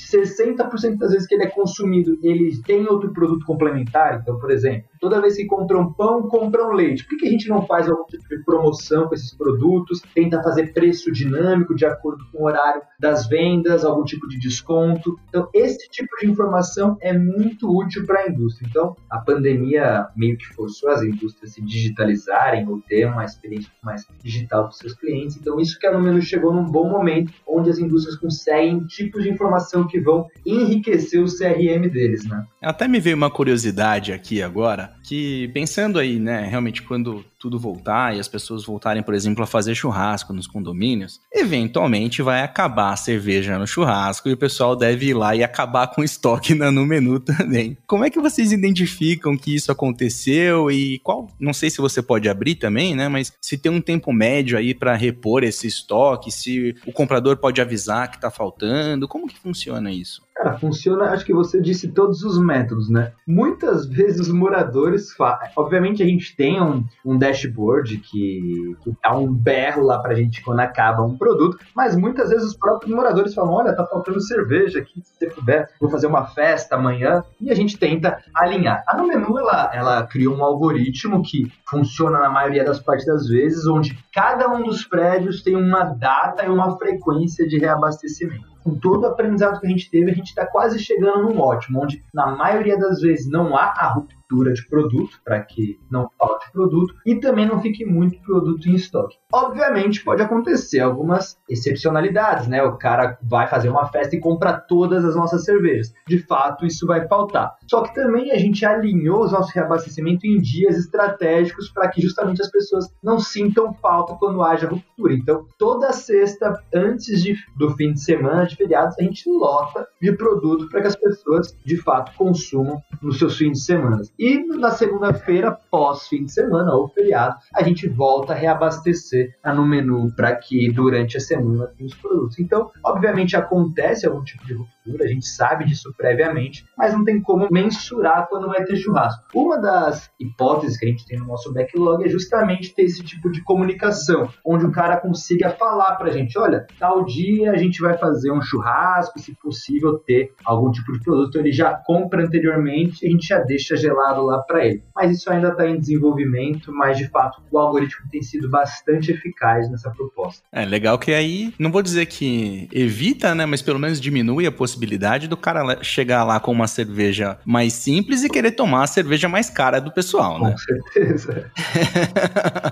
[SPEAKER 5] 60% das vezes que ele é consumido, ele tem outro produto complementar. Então, por exemplo, toda vez que compram pão, compram leite. Por que a gente não faz algum tipo de promoção com esses produtos? Tenta fazer preço dinâmico de acordo com o horário das vendas, algum tipo de desconto. Então, esse tipo de informação é muito útil para a indústria. Então, a pandemia meio que forçou as indústrias a se digitalizarem ou ter uma experiência mais digital para os seus clientes. Então, isso que a Número chegou num bom momento, onde as indústrias conseguem tipos de informação que vão enriquecer o CRM deles, né?
[SPEAKER 4] Até me veio uma curiosidade aqui agora, que pensando aí, né, realmente quando tudo voltar e as pessoas voltarem, por exemplo, a fazer churrasco nos condomínios, eventualmente vai acabar a cerveja no churrasco e o pessoal deve ir lá e acabar com o estoque no menu também. Como é que vocês identificam que isso aconteceu e não sei se você pode abrir também, né, mas se tem um tempo médio aí para repor esse estoque, se o comprador pode avisar que tá faltando, como que funciona isso?
[SPEAKER 5] Cara, funciona, acho que você disse todos os métodos, né? Muitas vezes os moradores obviamente a gente tem um dashboard que dá um berro lá pra gente quando acaba um produto, mas muitas vezes os próprios moradores falam, olha, tá faltando cerveja aqui, se você puder, vou fazer uma festa amanhã, e a gente tenta alinhar. A Numenu, ela criou um algoritmo que funciona na maioria das partes das vezes, onde cada um dos prédios tem uma data e uma frequência de reabastecimento. Com todo o aprendizado que a gente teve, a gente está quase chegando num ótimo, onde na maioria das vezes não há a ruptura de produto, para que não falte produto, e também não fique muito produto em estoque. Obviamente pode acontecer algumas excepcionalidades, né? O cara vai fazer uma festa e compra todas as nossas cervejas. De fato, isso vai faltar. Só que também a gente alinhou os nossos reabastecimentos em dias estratégicos para que justamente as pessoas não sintam falta quando haja ruptura. Então, toda sexta, antes do fim de semana, de feriados, a gente lota de produto para que as pessoas, de fato, consumam nos seus fins de semana. E na segunda-feira, pós fim de semana ou feriado, a gente volta a reabastecer no menu para que durante a semana tenha os produtos. Então, obviamente, acontece algum tipo de ruptura, a gente sabe disso previamente, mas não tem como mensurar quando vai ter churrasco. Uma das hipóteses que a gente tem no nosso backlog é justamente ter esse tipo de comunicação, onde o cara consiga falar pra gente, olha, tal dia a gente vai fazer um churrasco, se possível ter algum tipo de produto, então ele já compra anteriormente e a gente já deixa gelado lá para ele. Mas isso ainda está em desenvolvimento, mas de fato o algoritmo tem sido bastante eficaz nessa proposta.
[SPEAKER 4] É legal que aí, não vou dizer que evita, né, mas pelo menos diminui a possibilidade do cara chegar lá com uma cerveja mais simples e querer tomar a cerveja mais cara do pessoal, né?
[SPEAKER 5] Com certeza.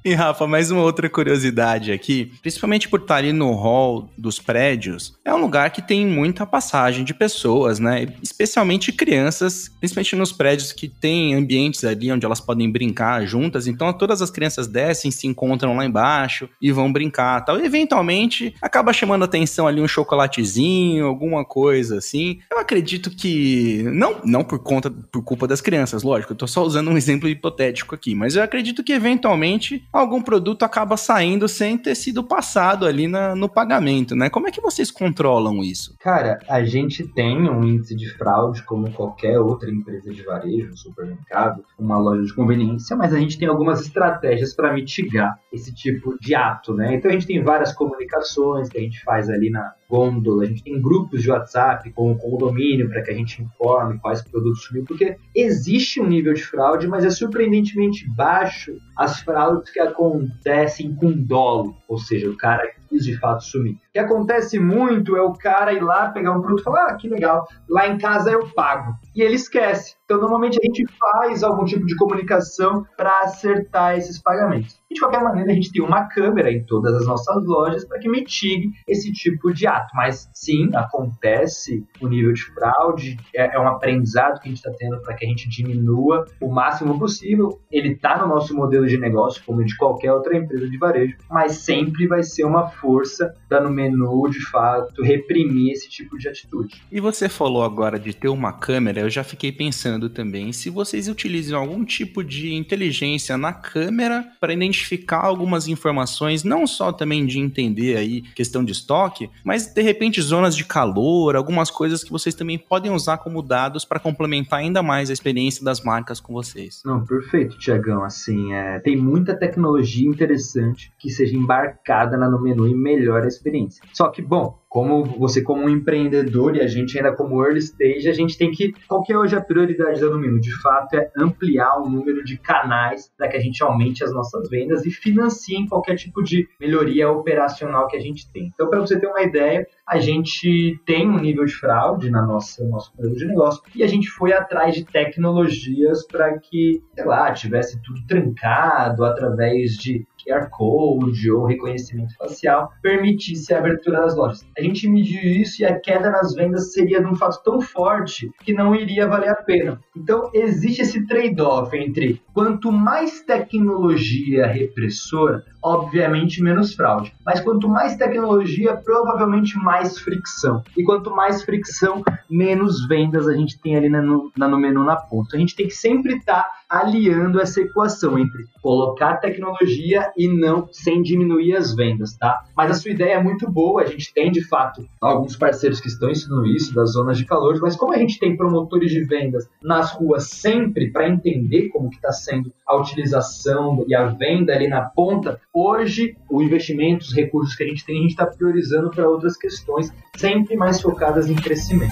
[SPEAKER 4] E Rafa, mais uma outra curiosidade aqui, principalmente por estar ali no hall dos prédios, é um lugar que tem muita passagem de pessoas, né? Especialmente crianças, principalmente nos prédios que tem ambientes ali onde elas podem brincar juntas, então todas as crianças descem, se encontram lá embaixo e vão brincar, tal. E eventualmente acaba chamando a atenção ali um chocolatezinho, alguma coisa assim. Eu acredito que, não por culpa das crianças, lógico, eu tô só usando um exemplo hipotético aqui, mas eu acredito que eventualmente algum produto acaba saindo sem ter sido passado ali no pagamento, né? Como é que vocês controlam isso?
[SPEAKER 5] Cara, a gente tem um índice de fraude como qualquer outra empresa de varejo, um supermercado, uma loja de conveniência, mas a gente tem algumas estratégias para mitigar esse tipo de ato, né? Então a gente tem várias comunicações que a gente faz ali na gôndola, a gente tem grupos de WhatsApp com o condomínio para que a gente informe quais produtos sumiu, porque existe um nível de fraude, mas é surpreendentemente baixo as fraudes que acontecem com dolo, ou seja, o cara quis de fato sumir. O que acontece muito é o cara ir lá pegar um produto e falar, que legal, lá em casa eu pago. E ele esquece. Então, normalmente, a gente faz algum tipo de comunicação para acertar esses pagamentos. E, de qualquer maneira, a gente tem uma câmera em todas as nossas lojas para que mitigue esse tipo de ato. Mas, sim, acontece o nível de fraude, é um aprendizado que a gente está tendo para que a gente diminua o máximo possível. Ele está no nosso modelo de negócio, como de qualquer outra empresa de varejo, mas sempre vai ser uma força da Numenu, de fato, reprimir esse tipo de atitude.
[SPEAKER 4] E você falou agora de ter uma câmera, eu já fiquei pensando também se vocês utilizam algum tipo de inteligência na câmera para identificar algumas informações, não só também de entender aí questão de estoque, mas de repente zonas de calor, algumas coisas que vocês também podem usar como dados para complementar ainda mais a experiência das marcas com vocês.
[SPEAKER 5] Não, perfeito, Tiagão, assim, tem muita tecnologia interessante que seja embarcada na Numenu e melhora a experiência. Só que, bom, como você como um empreendedor e a gente ainda como early stage, a gente tem que... Qual que é hoje a prioridade da Numenu? De fato, é ampliar o número de canais para que a gente aumente as nossas vendas e financie qualquer tipo de melhoria operacional que a gente tem. Então, para você ter uma ideia, a gente tem um nível de fraude no nosso modelo de negócio e a gente foi atrás de tecnologias para que, sei lá, tivesse tudo trancado através de QR Code ou reconhecimento facial, permitisse a abertura das lojas. A gente mediu isso e a queda nas vendas seria de um fato tão forte que não iria valer a pena. Então, existe esse trade-off entre quanto mais tecnologia repressora, obviamente menos fraude. Mas quanto mais tecnologia, provavelmente mais fricção. E quanto mais fricção, menos vendas a gente tem ali no Numenu na ponta. A gente tem que sempre estar aliando essa equação entre colocar tecnologia e não sem diminuir as vendas, tá? Mas a sua ideia é muito boa, a gente tem de fato alguns parceiros que estão ensinando isso das zonas de calor, mas como a gente tem promotores de vendas nas ruas sempre para entender como que está sendo a utilização e a venda ali na ponta, hoje o investimento, os recursos que a gente tem, a gente está priorizando para outras questões, sempre mais focadas em crescimento.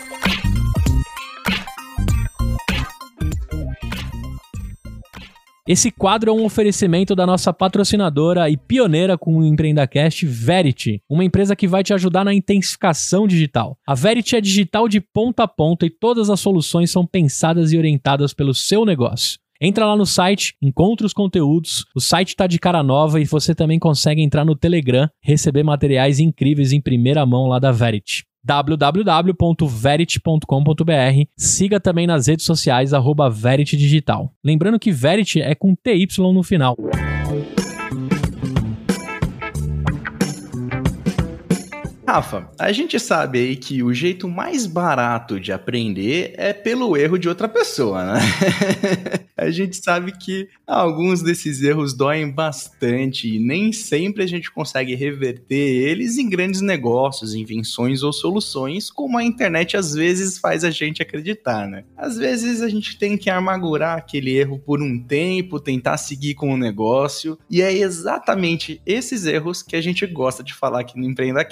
[SPEAKER 1] Esse quadro é um oferecimento da nossa patrocinadora e pioneira com o EmpreendaCast, Verity, uma empresa que vai te ajudar na intensificação digital. A Verity é digital de ponta a ponta e todas as soluções são pensadas e orientadas pelo seu negócio. Entra lá no site, encontra os conteúdos, o site tá de cara nova e você também consegue entrar no Telegram, receber materiais incríveis em primeira mão lá da Verity. www.verity.com.br. Siga também nas redes sociais @Verity Digital. Lembrando que Verity é com TY no final.
[SPEAKER 4] Rafa, a gente sabe aí que o jeito mais barato de aprender é pelo erro de outra pessoa, né? A gente sabe que alguns desses erros doem bastante e nem sempre a gente consegue reverter eles em grandes negócios, invenções ou soluções, como a internet às vezes faz a gente acreditar, né? Às vezes a gente tem que amargurar aquele erro por um tempo, tentar seguir com o negócio, e é exatamente esses erros que a gente gosta de falar aqui no EmpreendaCast.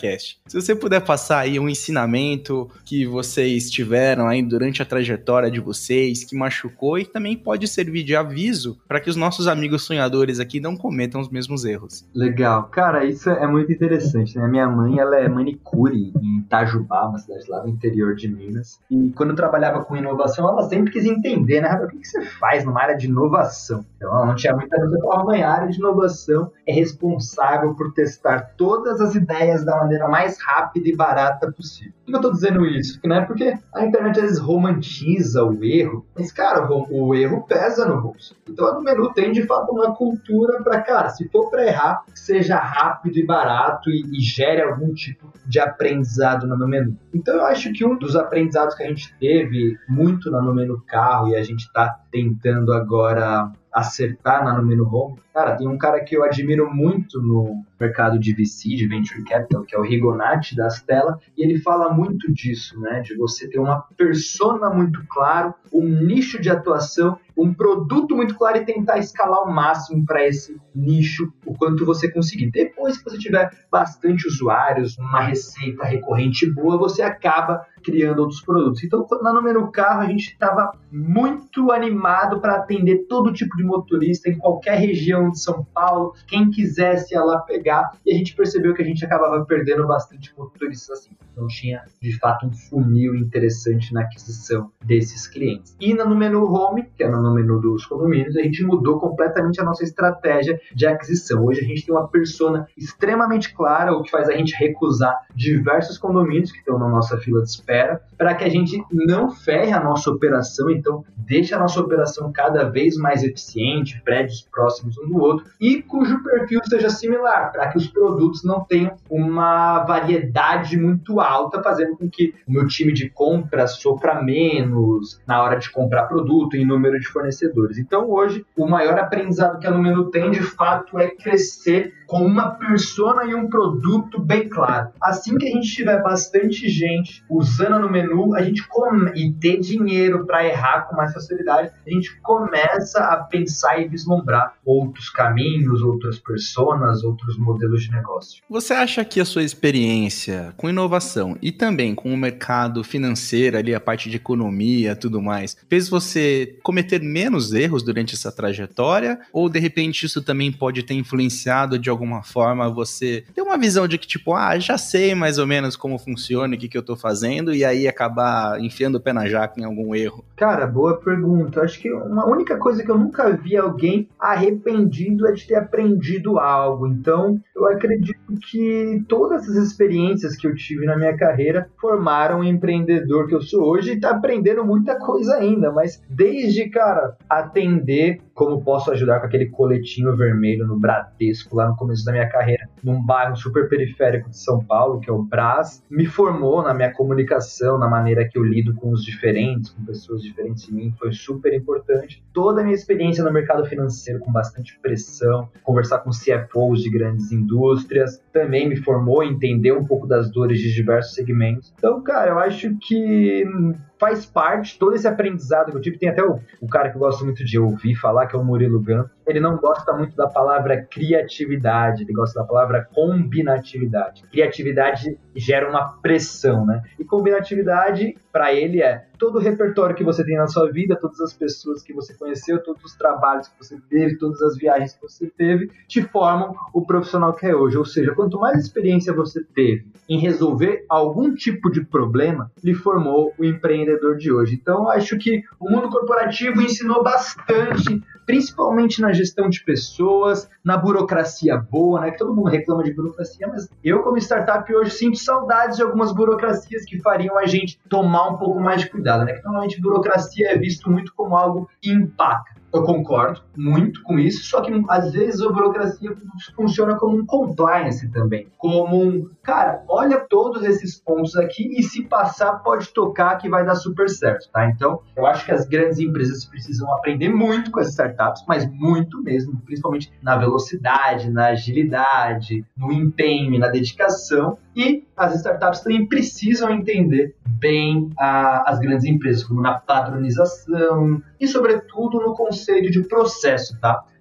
[SPEAKER 4] Se você puder passar aí um ensinamento que vocês tiveram aí durante a trajetória de vocês, que machucou e também pode servir de aviso para que os nossos amigos sonhadores aqui não cometam os mesmos erros.
[SPEAKER 5] Legal. Cara, isso é muito interessante, né? Minha mãe, ela é manicure em Itajubá, uma cidade lá do interior de Minas. E quando eu trabalhava com inovação, ela sempre quis entender, né? O que você faz numa área de inovação? Então, ela não tinha muita coisa. Eu falava, mãe, a área de inovação é responsável por testar todas as ideias da maneira mais rápida e barata possível. Por que eu tô dizendo isso? Não é porque a internet às vezes romantiza o erro, mas, cara, o erro pesa no bolso. Então, a Numenu tem, de fato, uma cultura para, cara, se for para errar, que seja rápido e barato e gere algum tipo de aprendizado na Numenu. Então, eu acho que um dos aprendizados que a gente teve muito na Numenu Carro e a gente tá tentando agora acertar na Numenu Home. Cara, tem um cara que eu admiro muito no mercado de VC, de Venture Capital, que é o Rigonati da Astela, e ele fala muito disso, né? De você ter uma persona muito clara, um nicho de atuação, um produto muito claro e tentar escalar ao máximo para esse nicho o quanto você conseguir. Depois que você tiver bastante usuários, uma receita recorrente boa, você acaba criando outros produtos. Então, na Numenu Carro, a gente estava muito animado para atender todo tipo de motorista em qualquer região de São Paulo, quem quisesse ir lá pegar, e a gente percebeu que a gente acabava perdendo bastante motoristas assim. Então, tinha, de fato, um funil interessante na aquisição desses clientes. E na Numenu Home, que é no menu dos condomínios, a gente mudou completamente a nossa estratégia de aquisição. Hoje a gente tem uma persona extremamente clara, o que faz a gente recusar diversos condomínios que estão na nossa fila de espera, para que a gente não ferre a nossa operação, então deixe a nossa operação cada vez mais eficiente, prédios próximos um do outro, e cujo perfil seja similar, para que os produtos não tenham uma variedade muito alta, fazendo com que o meu time de compra sofra menos na hora de comprar produto, em número de fornecedores. Então, hoje, o maior aprendizado que a Numenu tem, de fato, é crescer com uma persona e um produto bem claro. Assim que a gente tiver bastante gente usando a Numenu, a gente e ter dinheiro para errar com mais facilidade, a gente começa a pensar e vislumbrar outros caminhos, outras personas, outros modelos de negócio.
[SPEAKER 4] Você acha que a sua experiência com inovação e também com o mercado financeiro, ali a parte de economia e tudo mais, fez você cometer menos erros durante essa trajetória? Ou, de repente, isso também pode ter influenciado de alguma forma você ter uma visão de que, tipo, já sei mais ou menos como funciona, o que eu tô fazendo, e aí acabar enfiando o pé na jaca em algum erro?
[SPEAKER 5] Cara, boa pergunta. Acho que uma única coisa que eu nunca vi alguém arrependido é de ter aprendido algo. Então, eu acredito que todas as experiências que eu tive na minha carreira formaram o empreendedor que eu sou hoje e tá aprendendo muita coisa ainda, mas desde, cara, atender como posso ajudar com aquele coletinho vermelho no Bradesco, lá no começo da minha carreira, num bairro super periférico de São Paulo, que é o Brás, me formou na minha comunicação, na maneira que eu lido com os diferentes, com pessoas diferentes de mim, foi super importante. Toda a minha experiência no mercado financeiro, com bastante pressão, conversar com CFOs de grandes indústrias, também me formou, entender um pouco das dores de diversos segmentos. Então, cara, eu acho que faz parte, todo esse aprendizado que eu tive. Tem até o cara que eu gosto muito de ouvir falar, que é o Murilo Gun. Ele não gosta muito da palavra criatividade, ele gosta da palavra combinatividade. Criatividade gera uma pressão, né? E combinatividade, para ele, é todo o repertório que você tem na sua vida, todas as pessoas que você conheceu, todos os trabalhos que você teve, todas as viagens que você teve, te formam o profissional que é hoje. Ou seja, quanto mais experiência você teve em resolver algum tipo de problema, lhe formou o empreendedor de hoje. Então, acho que o mundo corporativo ensinou bastante, principalmente na gestão de pessoas, na burocracia boa, né? Que todo mundo reclama de burocracia, mas eu, como startup, hoje sinto saudades de algumas burocracias que fariam a gente tomar um pouco mais de cuidado, né? Que normalmente burocracia é visto muito como algo que empaca. Eu concordo muito com isso, só que às vezes a burocracia funciona como um compliance também, como um, cara, olha todos esses pontos aqui e se passar pode tocar que vai dar super certo, tá? Então, eu acho que as grandes empresas precisam aprender muito com as startups, mas muito mesmo, principalmente na velocidade, na agilidade, no empenho, na dedicação, e as startups também precisam entender bem as grandes empresas, como na padronização e, sobretudo, no conceito de processo, tá?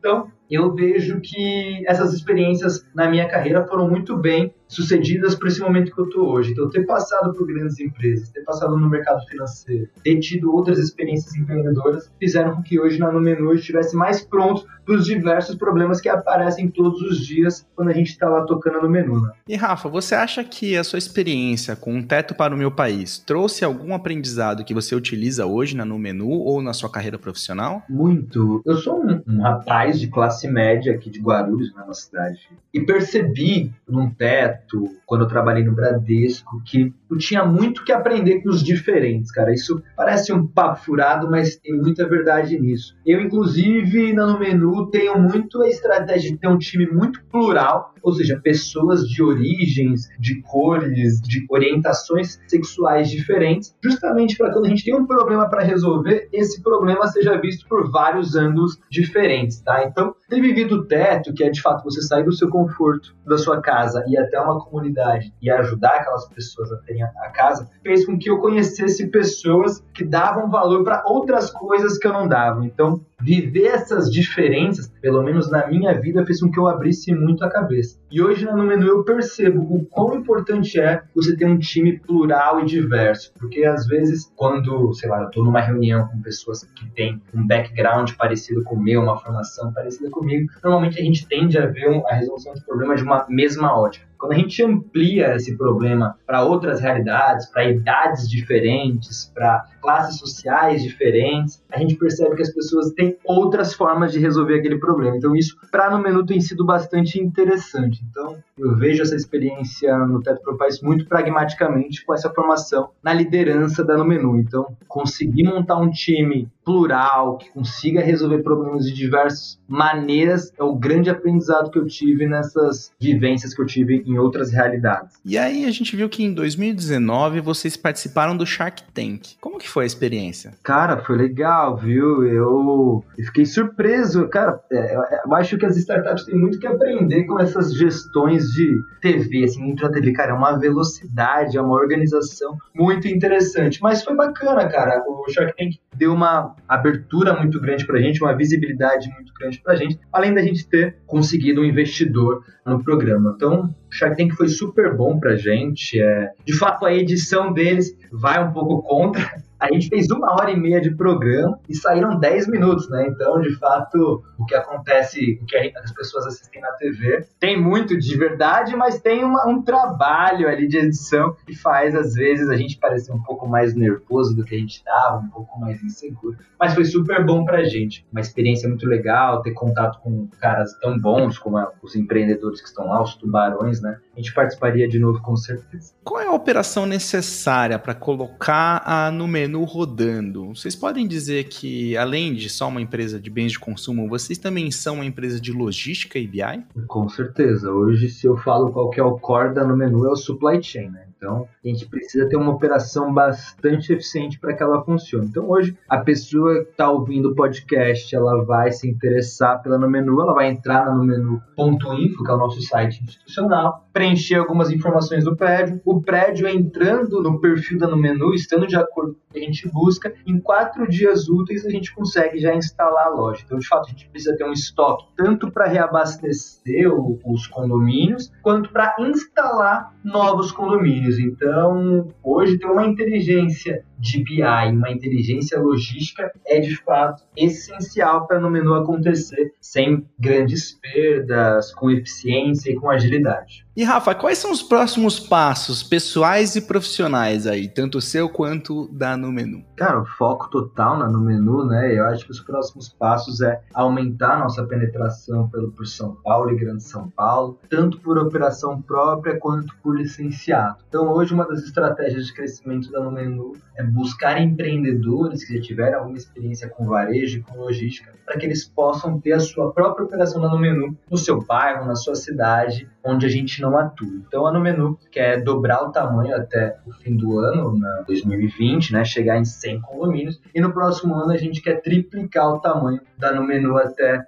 [SPEAKER 5] Então, eu vejo que essas experiências na minha carreira foram muito bem sucedidas por esse momento que eu estou hoje. Então, ter passado por grandes empresas, ter passado no mercado financeiro, ter tido outras experiências empreendedoras, fizeram com que hoje na Numenu eu estivesse mais pronto para os diversos problemas que aparecem todos os dias quando a gente está lá tocando no menu, né?
[SPEAKER 4] E Rafa, você acha que a sua experiência com Um Teto para o Meu País trouxe algum aprendizado que você utiliza hoje na Numenu ou na sua carreira profissional?
[SPEAKER 5] Muito. Eu sou um rapaz de classe média aqui de Guarulhos, na nossa cidade, e percebi num Teto, quando eu trabalhei no Bradesco, que eu tinha muito que aprender com os diferentes, cara. Isso parece um papo furado, mas tem muita verdade nisso. Eu, inclusive, na Numenu, tenho muito a estratégia de ter um time muito plural, ou seja, pessoas de origens, de cores, de orientações sexuais diferentes, justamente para quando a gente tem um problema para resolver, esse problema seja visto por vários ângulos diferentes, tá? Então, ter vivido o Teto, que é de fato você sair do seu conforto, da sua casa, e até uma comunidade e ajudar aquelas pessoas a terem a casa, fez com que eu conhecesse pessoas que davam valor para outras coisas que eu não dava. Então, viver essas diferenças, pelo menos na minha vida, fez com que eu abrisse muito a cabeça. E hoje na Numenu eu percebo o quão importante é você ter um time plural e diverso, porque às vezes quando, sei lá, eu estou numa reunião com pessoas que têm um background parecido com o meu, uma formação parecida comigo, normalmente a gente tende a ver a resolução de problemas de uma mesma ótica. Quando a gente amplia esse problema para outras realidades, para idades diferentes, para classes sociais diferentes, a gente percebe que as pessoas têm outras formas de resolver aquele problema. Então isso, para a Numenu, tem sido bastante interessante. Então eu vejo essa experiência no Teto para o País muito pragmaticamente com essa formação na liderança da Numenu. Então conseguir montar um time plural, que consiga resolver problemas de diversas maneiras, é o grande aprendizado que eu tive nessas vivências que eu tive em outras realidades.
[SPEAKER 4] E aí a gente viu que em 2019 vocês participaram do Shark Tank. Como que foi a experiência?
[SPEAKER 5] Cara, foi legal, viu? Eu fiquei surpreso. Cara, eu acho que as startups têm muito que aprender com essas gestões de TV, assim, dentro da TV. Cara, é uma velocidade, é uma organização muito interessante. Mas foi bacana, cara. O Shark Tank deu uma abertura muito grande pra gente, uma visibilidade muito grande pra gente, além da gente ter conseguido um investidor no programa. Então, o Shark Tank foi super bom pra gente. De fato, a edição deles vai um pouco contra. A gente fez 1h30 de programa e saíram 10 minutos, né? Então, de fato, o que acontece, o que as pessoas assistem na TV, tem muito de verdade, mas tem um trabalho ali de edição que faz, às vezes, a gente parecer um pouco mais nervoso do que a gente estava, um pouco mais inseguro. Mas foi super bom pra gente. Uma experiência muito legal, ter contato com caras tão bons como os empreendedores que estão lá, os tubarões, né? A gente participaria de novo, com certeza.
[SPEAKER 4] Qual é a operação necessária para colocar a Numenu rodando? Vocês podem dizer que, além de só uma empresa de bens de consumo, vocês também são uma empresa de logística e BI?
[SPEAKER 5] Com certeza. Hoje, se eu falo qual que é o core da Numenu, é o supply chain, né? Então, a gente precisa ter uma operação bastante eficiente para que ela funcione. Então, hoje, a pessoa que está ouvindo o podcast, ela vai se interessar pela Numenu, ela vai entrar na numenu.info, que é o nosso site institucional, preencher algumas informações do prédio. O prédio, entrando no perfil da Numenu, estando de acordo com o que a gente busca, em 4 dias úteis a gente consegue já instalar a loja. Então, de fato, a gente precisa ter um estoque tanto para reabastecer os condomínios, quanto para instalar novos condomínios. Então, hoje tem uma inteligência de BI, uma inteligência logística é de fato essencial para no menu acontecer sem grandes perdas, com eficiência e com agilidade.
[SPEAKER 4] E Rafa, quais são os próximos passos pessoais e profissionais aí, tanto o seu quanto da Numenu?
[SPEAKER 5] Cara, o foco total na Numenu, né? Eu acho que os próximos passos é aumentar a nossa penetração por São Paulo e Grande São Paulo, tanto por operação própria quanto por licenciado. Então, hoje, uma das estratégias de crescimento da Numenu é buscar empreendedores que já tiveram alguma experiência com varejo e com logística, para que eles possam ter a sua própria operação na Numenu, no seu bairro, na sua cidade, onde a gente não atua. Então, a Numenu quer dobrar o tamanho até o fim do ano, na 2020, né, chegar em 100 condomínios, e no próximo ano a gente quer triplicar o tamanho da Numenu até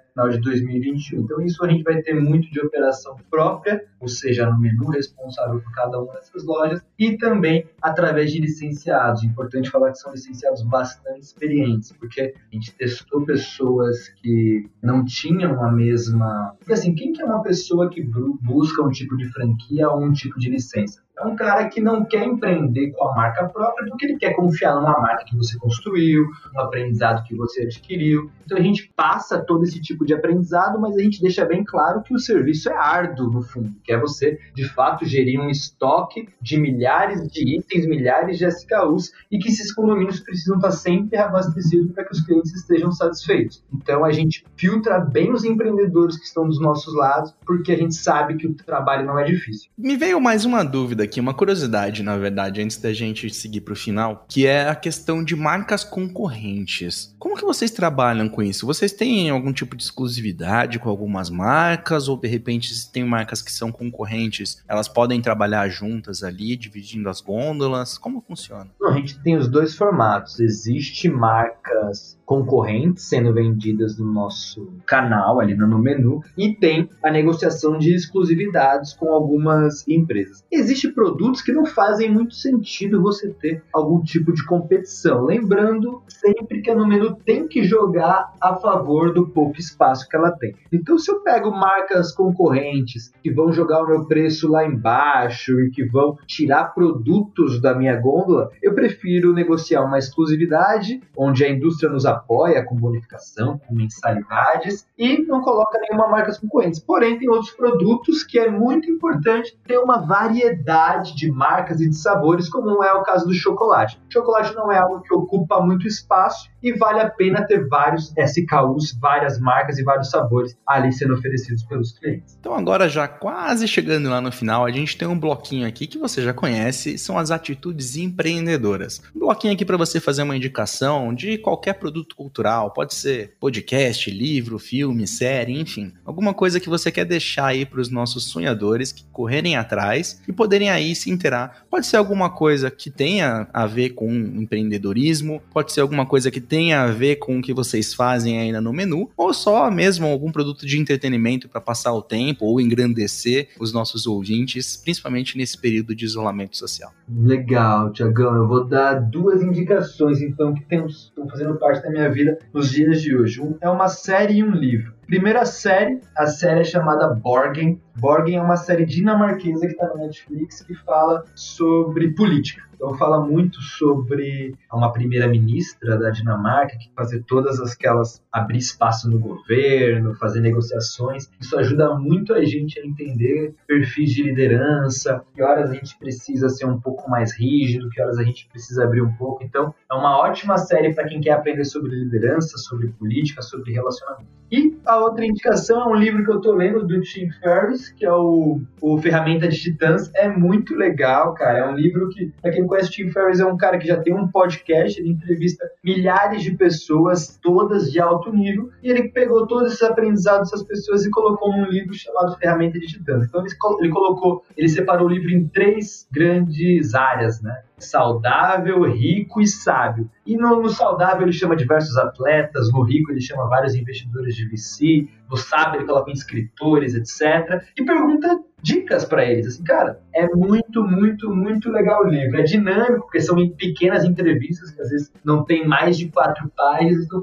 [SPEAKER 5] final de 2021. Então isso a gente vai ter muito de operação própria, ou seja, no menu responsável por cada uma dessas lojas, e também através de licenciados. Importante falar que são licenciados bastante experientes, porque a gente testou pessoas que não tinham a mesma... Porque assim, quem que é uma pessoa que busca um tipo de franquia ou um tipo de licença? É um cara que não quer empreender com a marca própria porque ele quer confiar numa marca que você construiu, um aprendizado que você adquiriu. Então a gente passa todo esse tipo de aprendizado, mas a gente deixa bem claro que o serviço é árduo no fundo, que é você, de fato, gerir um estoque de milhares de itens, milhares de SKUs, e que esses condomínios precisam estar sempre abastecidos para que os clientes estejam satisfeitos. Então a gente filtra bem os empreendedores que estão dos nossos lados, porque a gente sabe que o trabalho não é difícil.
[SPEAKER 4] Me veio mais uma dúvida aqui, uma curiosidade, na verdade, antes da gente seguir para o final, que é a questão de marcas concorrentes. Como que vocês trabalham com isso? Vocês têm algum tipo de exclusividade com algumas marcas, ou de repente se tem marcas que são concorrentes, elas podem trabalhar juntas ali, dividindo as gôndolas? Como funciona?
[SPEAKER 5] Não, a gente tem os dois formatos. Existe marcas concorrentes sendo vendidas no nosso canal, ali no menu, e tem a negociação de exclusividades com algumas empresas. Existem produtos que não fazem muito sentido você ter algum tipo de competição. Lembrando sempre que a Numenu tem que jogar a favor do pouco espaço que ela tem. Então, se eu pego marcas concorrentes que vão jogar o meu preço lá embaixo e que vão tirar produtos da minha gôndola, eu prefiro negociar uma exclusividade, onde a indústria nos apoia com bonificação, com mensalidades, e não coloca nenhuma marca concorrentes. Porém, tem outros produtos que é muito importante ter uma variedade de marcas e de sabores, como é o caso do chocolate. O chocolate não é algo que ocupa muito espaço e vale a pena ter vários SKUs, várias marcas e vários sabores ali sendo oferecidos pelos clientes.
[SPEAKER 4] Então agora, já quase chegando lá no final, a gente tem um bloquinho aqui que você já conhece, são as atitudes empreendedoras. Um bloquinho aqui para você fazer uma indicação de qualquer produto cultural, pode ser podcast, livro, filme, série, enfim. Alguma coisa que você quer deixar aí para os nossos sonhadores que correrem atrás e poderem aí se inteirar. Pode ser alguma coisa que tenha a ver com empreendedorismo, pode ser alguma coisa que tenha a ver com o que vocês fazem aí no menu, ou só mesmo algum produto de entretenimento para passar o tempo ou engrandecer os nossos ouvintes, principalmente nesse período de isolamento social.
[SPEAKER 5] Legal, Tiagão. Eu vou dar 2 indicações, então, que estão fazendo parte da minha vida nos dias de hoje. É uma série e um livro. Primeira série, a série é chamada Borgen. Borgen é uma série dinamarquesa que está na Netflix que fala sobre política. Então fala muito sobre uma primeira-ministra da Dinamarca que fazer todas aquelas, abrir espaço no governo, fazer negociações. Isso ajuda muito a gente a entender perfis de liderança, que horas a gente precisa ser um pouco mais rígido, que horas a gente precisa abrir um pouco. Então é uma ótima série para quem quer aprender sobre liderança, sobre política, sobre relacionamento. E a outra indicação é um livro que eu tô lendo do Tim Ferriss, que é o Ferramenta de Titãs. É muito legal, cara. É um livro que, pra quem conhece o Tim Ferriss, é um cara que já tem um podcast, ele entrevista milhares de pessoas, todas de alto nível, e ele pegou todos esses aprendizados dessas pessoas e colocou num livro chamado Ferramenta de Titãs. Então ele separou o livro em 3 grandes áreas, né? Saudável, rico e sábio. E no saudável ele chama diversos atletas, no rico ele chama vários investidores de VC, no sábio ele coloca escritores, etc. E pergunta dicas para eles. Assim, cara, é muito, muito, muito legal o livro. É dinâmico, porque são pequenas entrevistas que às vezes não tem mais de 4 páginas, então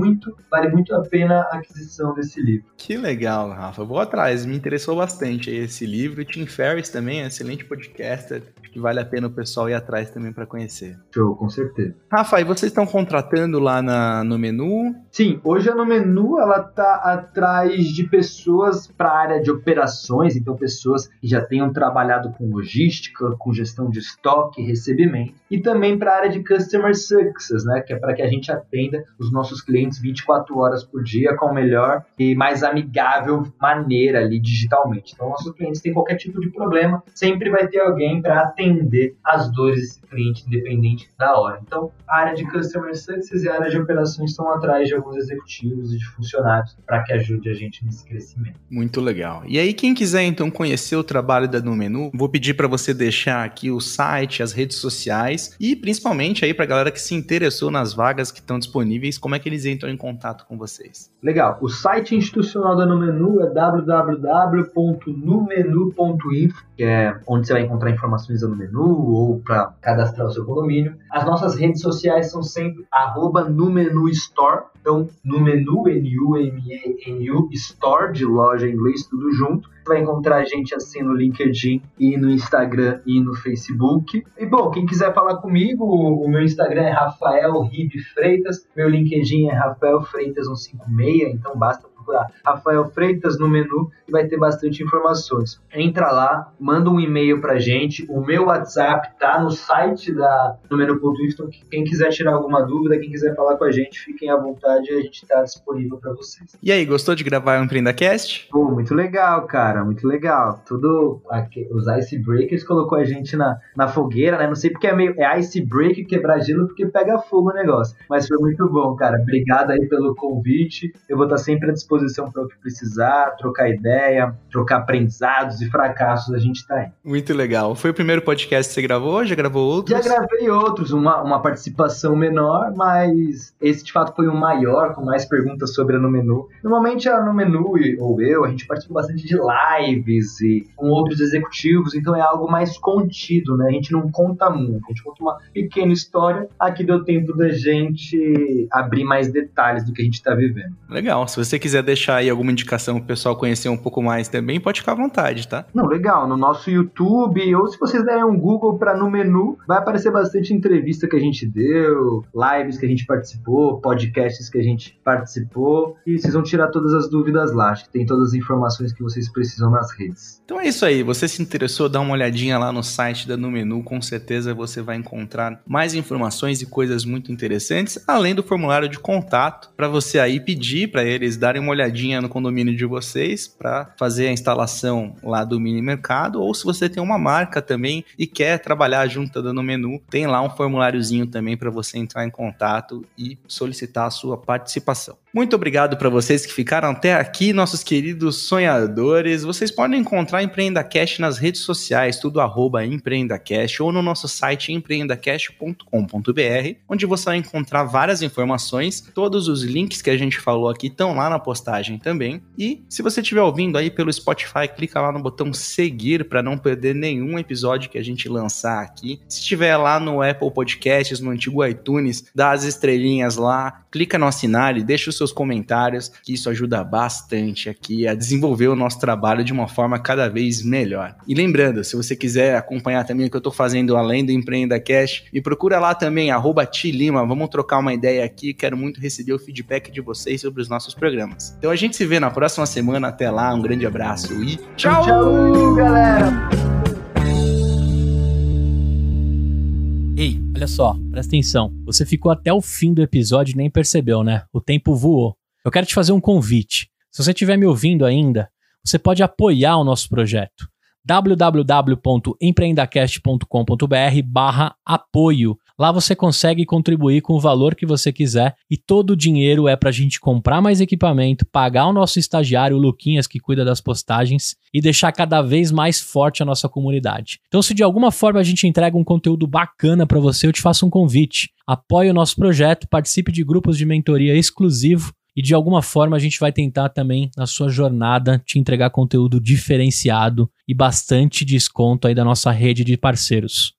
[SPEAKER 5] vale muito a pena a aquisição desse livro.
[SPEAKER 4] Que legal, Rafa. Vou atrás, me interessou bastante esse livro. Tim Ferriss também é um excelente podcaster, que vale a pena o pessoal ir atrás também para conhecer.
[SPEAKER 5] Show, com certeza.
[SPEAKER 4] Rafa, e vocês estão contratando lá no menu?
[SPEAKER 5] Sim, hoje a Numenu ela tá atrás de pessoas para a área de operações, então pessoas que já tenham trabalhado com logística, com gestão de estoque, recebimento, e também para a área de Customer Success, né, que é para que a gente atenda os nossos clientes 24 horas por dia com a melhor e mais amigável maneira ali digitalmente. Então, nossos clientes têm qualquer tipo de problema, sempre vai ter alguém para atender as dores desse cliente, independente da hora. Então, a área de Customer Success e a área de operações estão atrás de alguns executivos e de funcionários para que ajude a gente nesse crescimento.
[SPEAKER 4] Muito legal. E aí, quem quiser então conhecer conhecer o trabalho da Numenu, vou pedir para você deixar aqui o site, as redes sociais e principalmente aí para a galera que se interessou nas vagas que estão disponíveis, como é que eles entram em contato com vocês.
[SPEAKER 5] Legal. O site institucional da Numenu é www.numenu.info, que é onde você vai encontrar informações da Numenu ou para cadastrar o seu condomínio. As nossas redes sociais são sempre @NumenuStore. Então, Numenu, Numenu, Store, de loja em inglês, tudo junto. Você vai encontrar a gente assim no LinkedIn e no Instagram e no Facebook. E, bom, quem quiser falar comigo, o meu Instagram é Rafael Ribe Freitas, meu LinkedIn é Rafael Freitas 156, então basta procurar Rafael Freitas no menu e vai ter bastante informações. Entra lá, manda um e-mail pra gente, o meu WhatsApp tá no site da Numenu.info, então quem quiser tirar alguma dúvida, quem quiser falar com a gente, fiquem à vontade, a gente tá disponível pra vocês.
[SPEAKER 4] E aí, gostou de gravar o EmpreendaCast?
[SPEAKER 5] Pô, muito legal, cara, muito legal. Tudo, os icebreakers colocou a gente na fogueira, né? Não sei porque é icebreaker, quebrar gelo, porque pega fogo o negócio. Mas foi muito bom, cara. Obrigado aí pelo convite. Eu vou estar sempre à disposição para o que precisar, trocar ideia, trocar aprendizados e fracassos, a gente tá aí.
[SPEAKER 4] Muito legal. Foi o primeiro podcast que você gravou? Já gravou outros?
[SPEAKER 5] Já gravei outros, uma participação menor, mas esse de fato foi o maior, com mais perguntas sobre a Numenu. Normalmente a Numenu ou eu, a gente participa bastante de lives e com outros executivos, então é algo mais contido, né? A gente não conta muito, a gente conta uma pequena história. Aqui deu tempo da gente abrir mais detalhes do que a gente tá vivendo.
[SPEAKER 4] Legal. Se você quiser deixar aí alguma indicação para o pessoal conhecer um pouco mais também, pode ficar à vontade, tá?
[SPEAKER 5] Não, legal. No nosso YouTube, ou se vocês derem um Google para Numenu, vai aparecer bastante entrevista que a gente deu, lives que a gente participou, podcasts que a gente participou, e vocês vão tirar todas as dúvidas lá. Acho que tem todas as informações que vocês precisam nas redes.
[SPEAKER 4] Então é isso aí. Você se interessou, dá uma olhadinha lá no site da Numenu, com certeza você vai encontrar mais informações e coisas muito interessantes, além do formulário de contato, para você aí pedir para eles darem uma olhadinha no condomínio de vocês para fazer a instalação lá do mini mercado, ou se você tem uma marca também e quer trabalhar junto da Numenu, tem lá um formuláriozinho também para você entrar em contato e solicitar a sua participação. Muito obrigado para vocês que ficaram até aqui, nossos queridos sonhadores. Vocês podem encontrar EmpreendaCast nas redes sociais, tudo @EmpreendaCast, ou no nosso site empreendacast.com.br, onde você vai encontrar várias informações. Todos os links que a gente falou aqui estão lá na postagem também. E se você estiver ouvindo aí pelo Spotify, clica lá no botão seguir para não perder nenhum episódio que a gente lançar aqui. Se estiver lá no Apple Podcasts, no antigo iTunes, dá as estrelinhas lá, clica no assinar e deixa os seus comentários, que isso ajuda bastante aqui a desenvolver o nosso trabalho de uma forma cada vez melhor. E lembrando, se você quiser acompanhar também o que eu estou fazendo além do EmpreendaCast, me procura lá também, @tilima, vamos trocar uma ideia aqui, quero muito receber o feedback de vocês sobre os nossos programas. Então a gente se vê na próxima semana, até lá, um grande abraço e tchau!
[SPEAKER 5] Tchau, galera!
[SPEAKER 1] Ei, olha só, presta atenção. Você ficou até o fim do episódio e nem percebeu, né? O tempo voou. Eu quero te fazer um convite. Se você estiver me ouvindo ainda, você pode apoiar o nosso projeto. www.empreendacast.com.br/apoio. Lá você consegue contribuir com o valor que você quiser e todo o dinheiro é pra gente comprar mais equipamento, pagar o nosso estagiário, o Luquinhas, que cuida das postagens, e deixar cada vez mais forte a nossa comunidade. Então, se de alguma forma a gente entrega um conteúdo bacana pra você, eu te faço um convite. Apoie o nosso projeto, participe de grupos de mentoria exclusivo e de alguma forma a gente vai tentar também, na sua jornada, te entregar conteúdo diferenciado e bastante desconto aí da nossa rede de parceiros.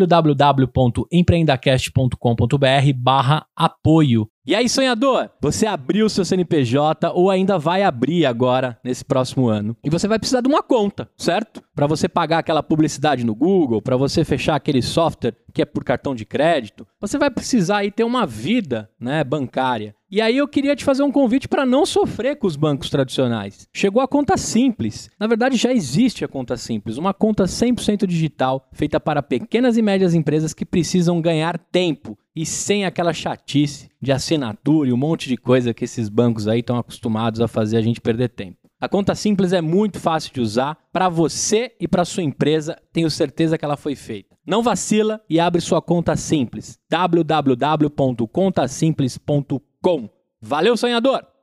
[SPEAKER 1] www.empreendacast.com.br/apoio. E aí, sonhador, você abriu seu CNPJ ou ainda vai abrir agora, nesse próximo ano. E você vai precisar de uma conta, certo? Para você pagar aquela publicidade no Google, para você fechar aquele software que é por cartão de crédito. Você vai precisar aí ter uma vida, né, bancária. E aí eu queria te fazer um convite para não sofrer com os bancos tradicionais. Chegou a Conta Simples. Na verdade, já existe a Conta Simples, uma conta 100% digital, feita para pequenas e médias empresas que precisam ganhar tempo e sem aquela chatice de assinatura e um monte de coisa que esses bancos aí estão acostumados a fazer a gente perder tempo. A Conta Simples é muito fácil de usar para você e para sua empresa, tenho certeza que ela foi feita. Não vacila e abre sua conta simples. www.contasimples.com. Valeu, sonhador!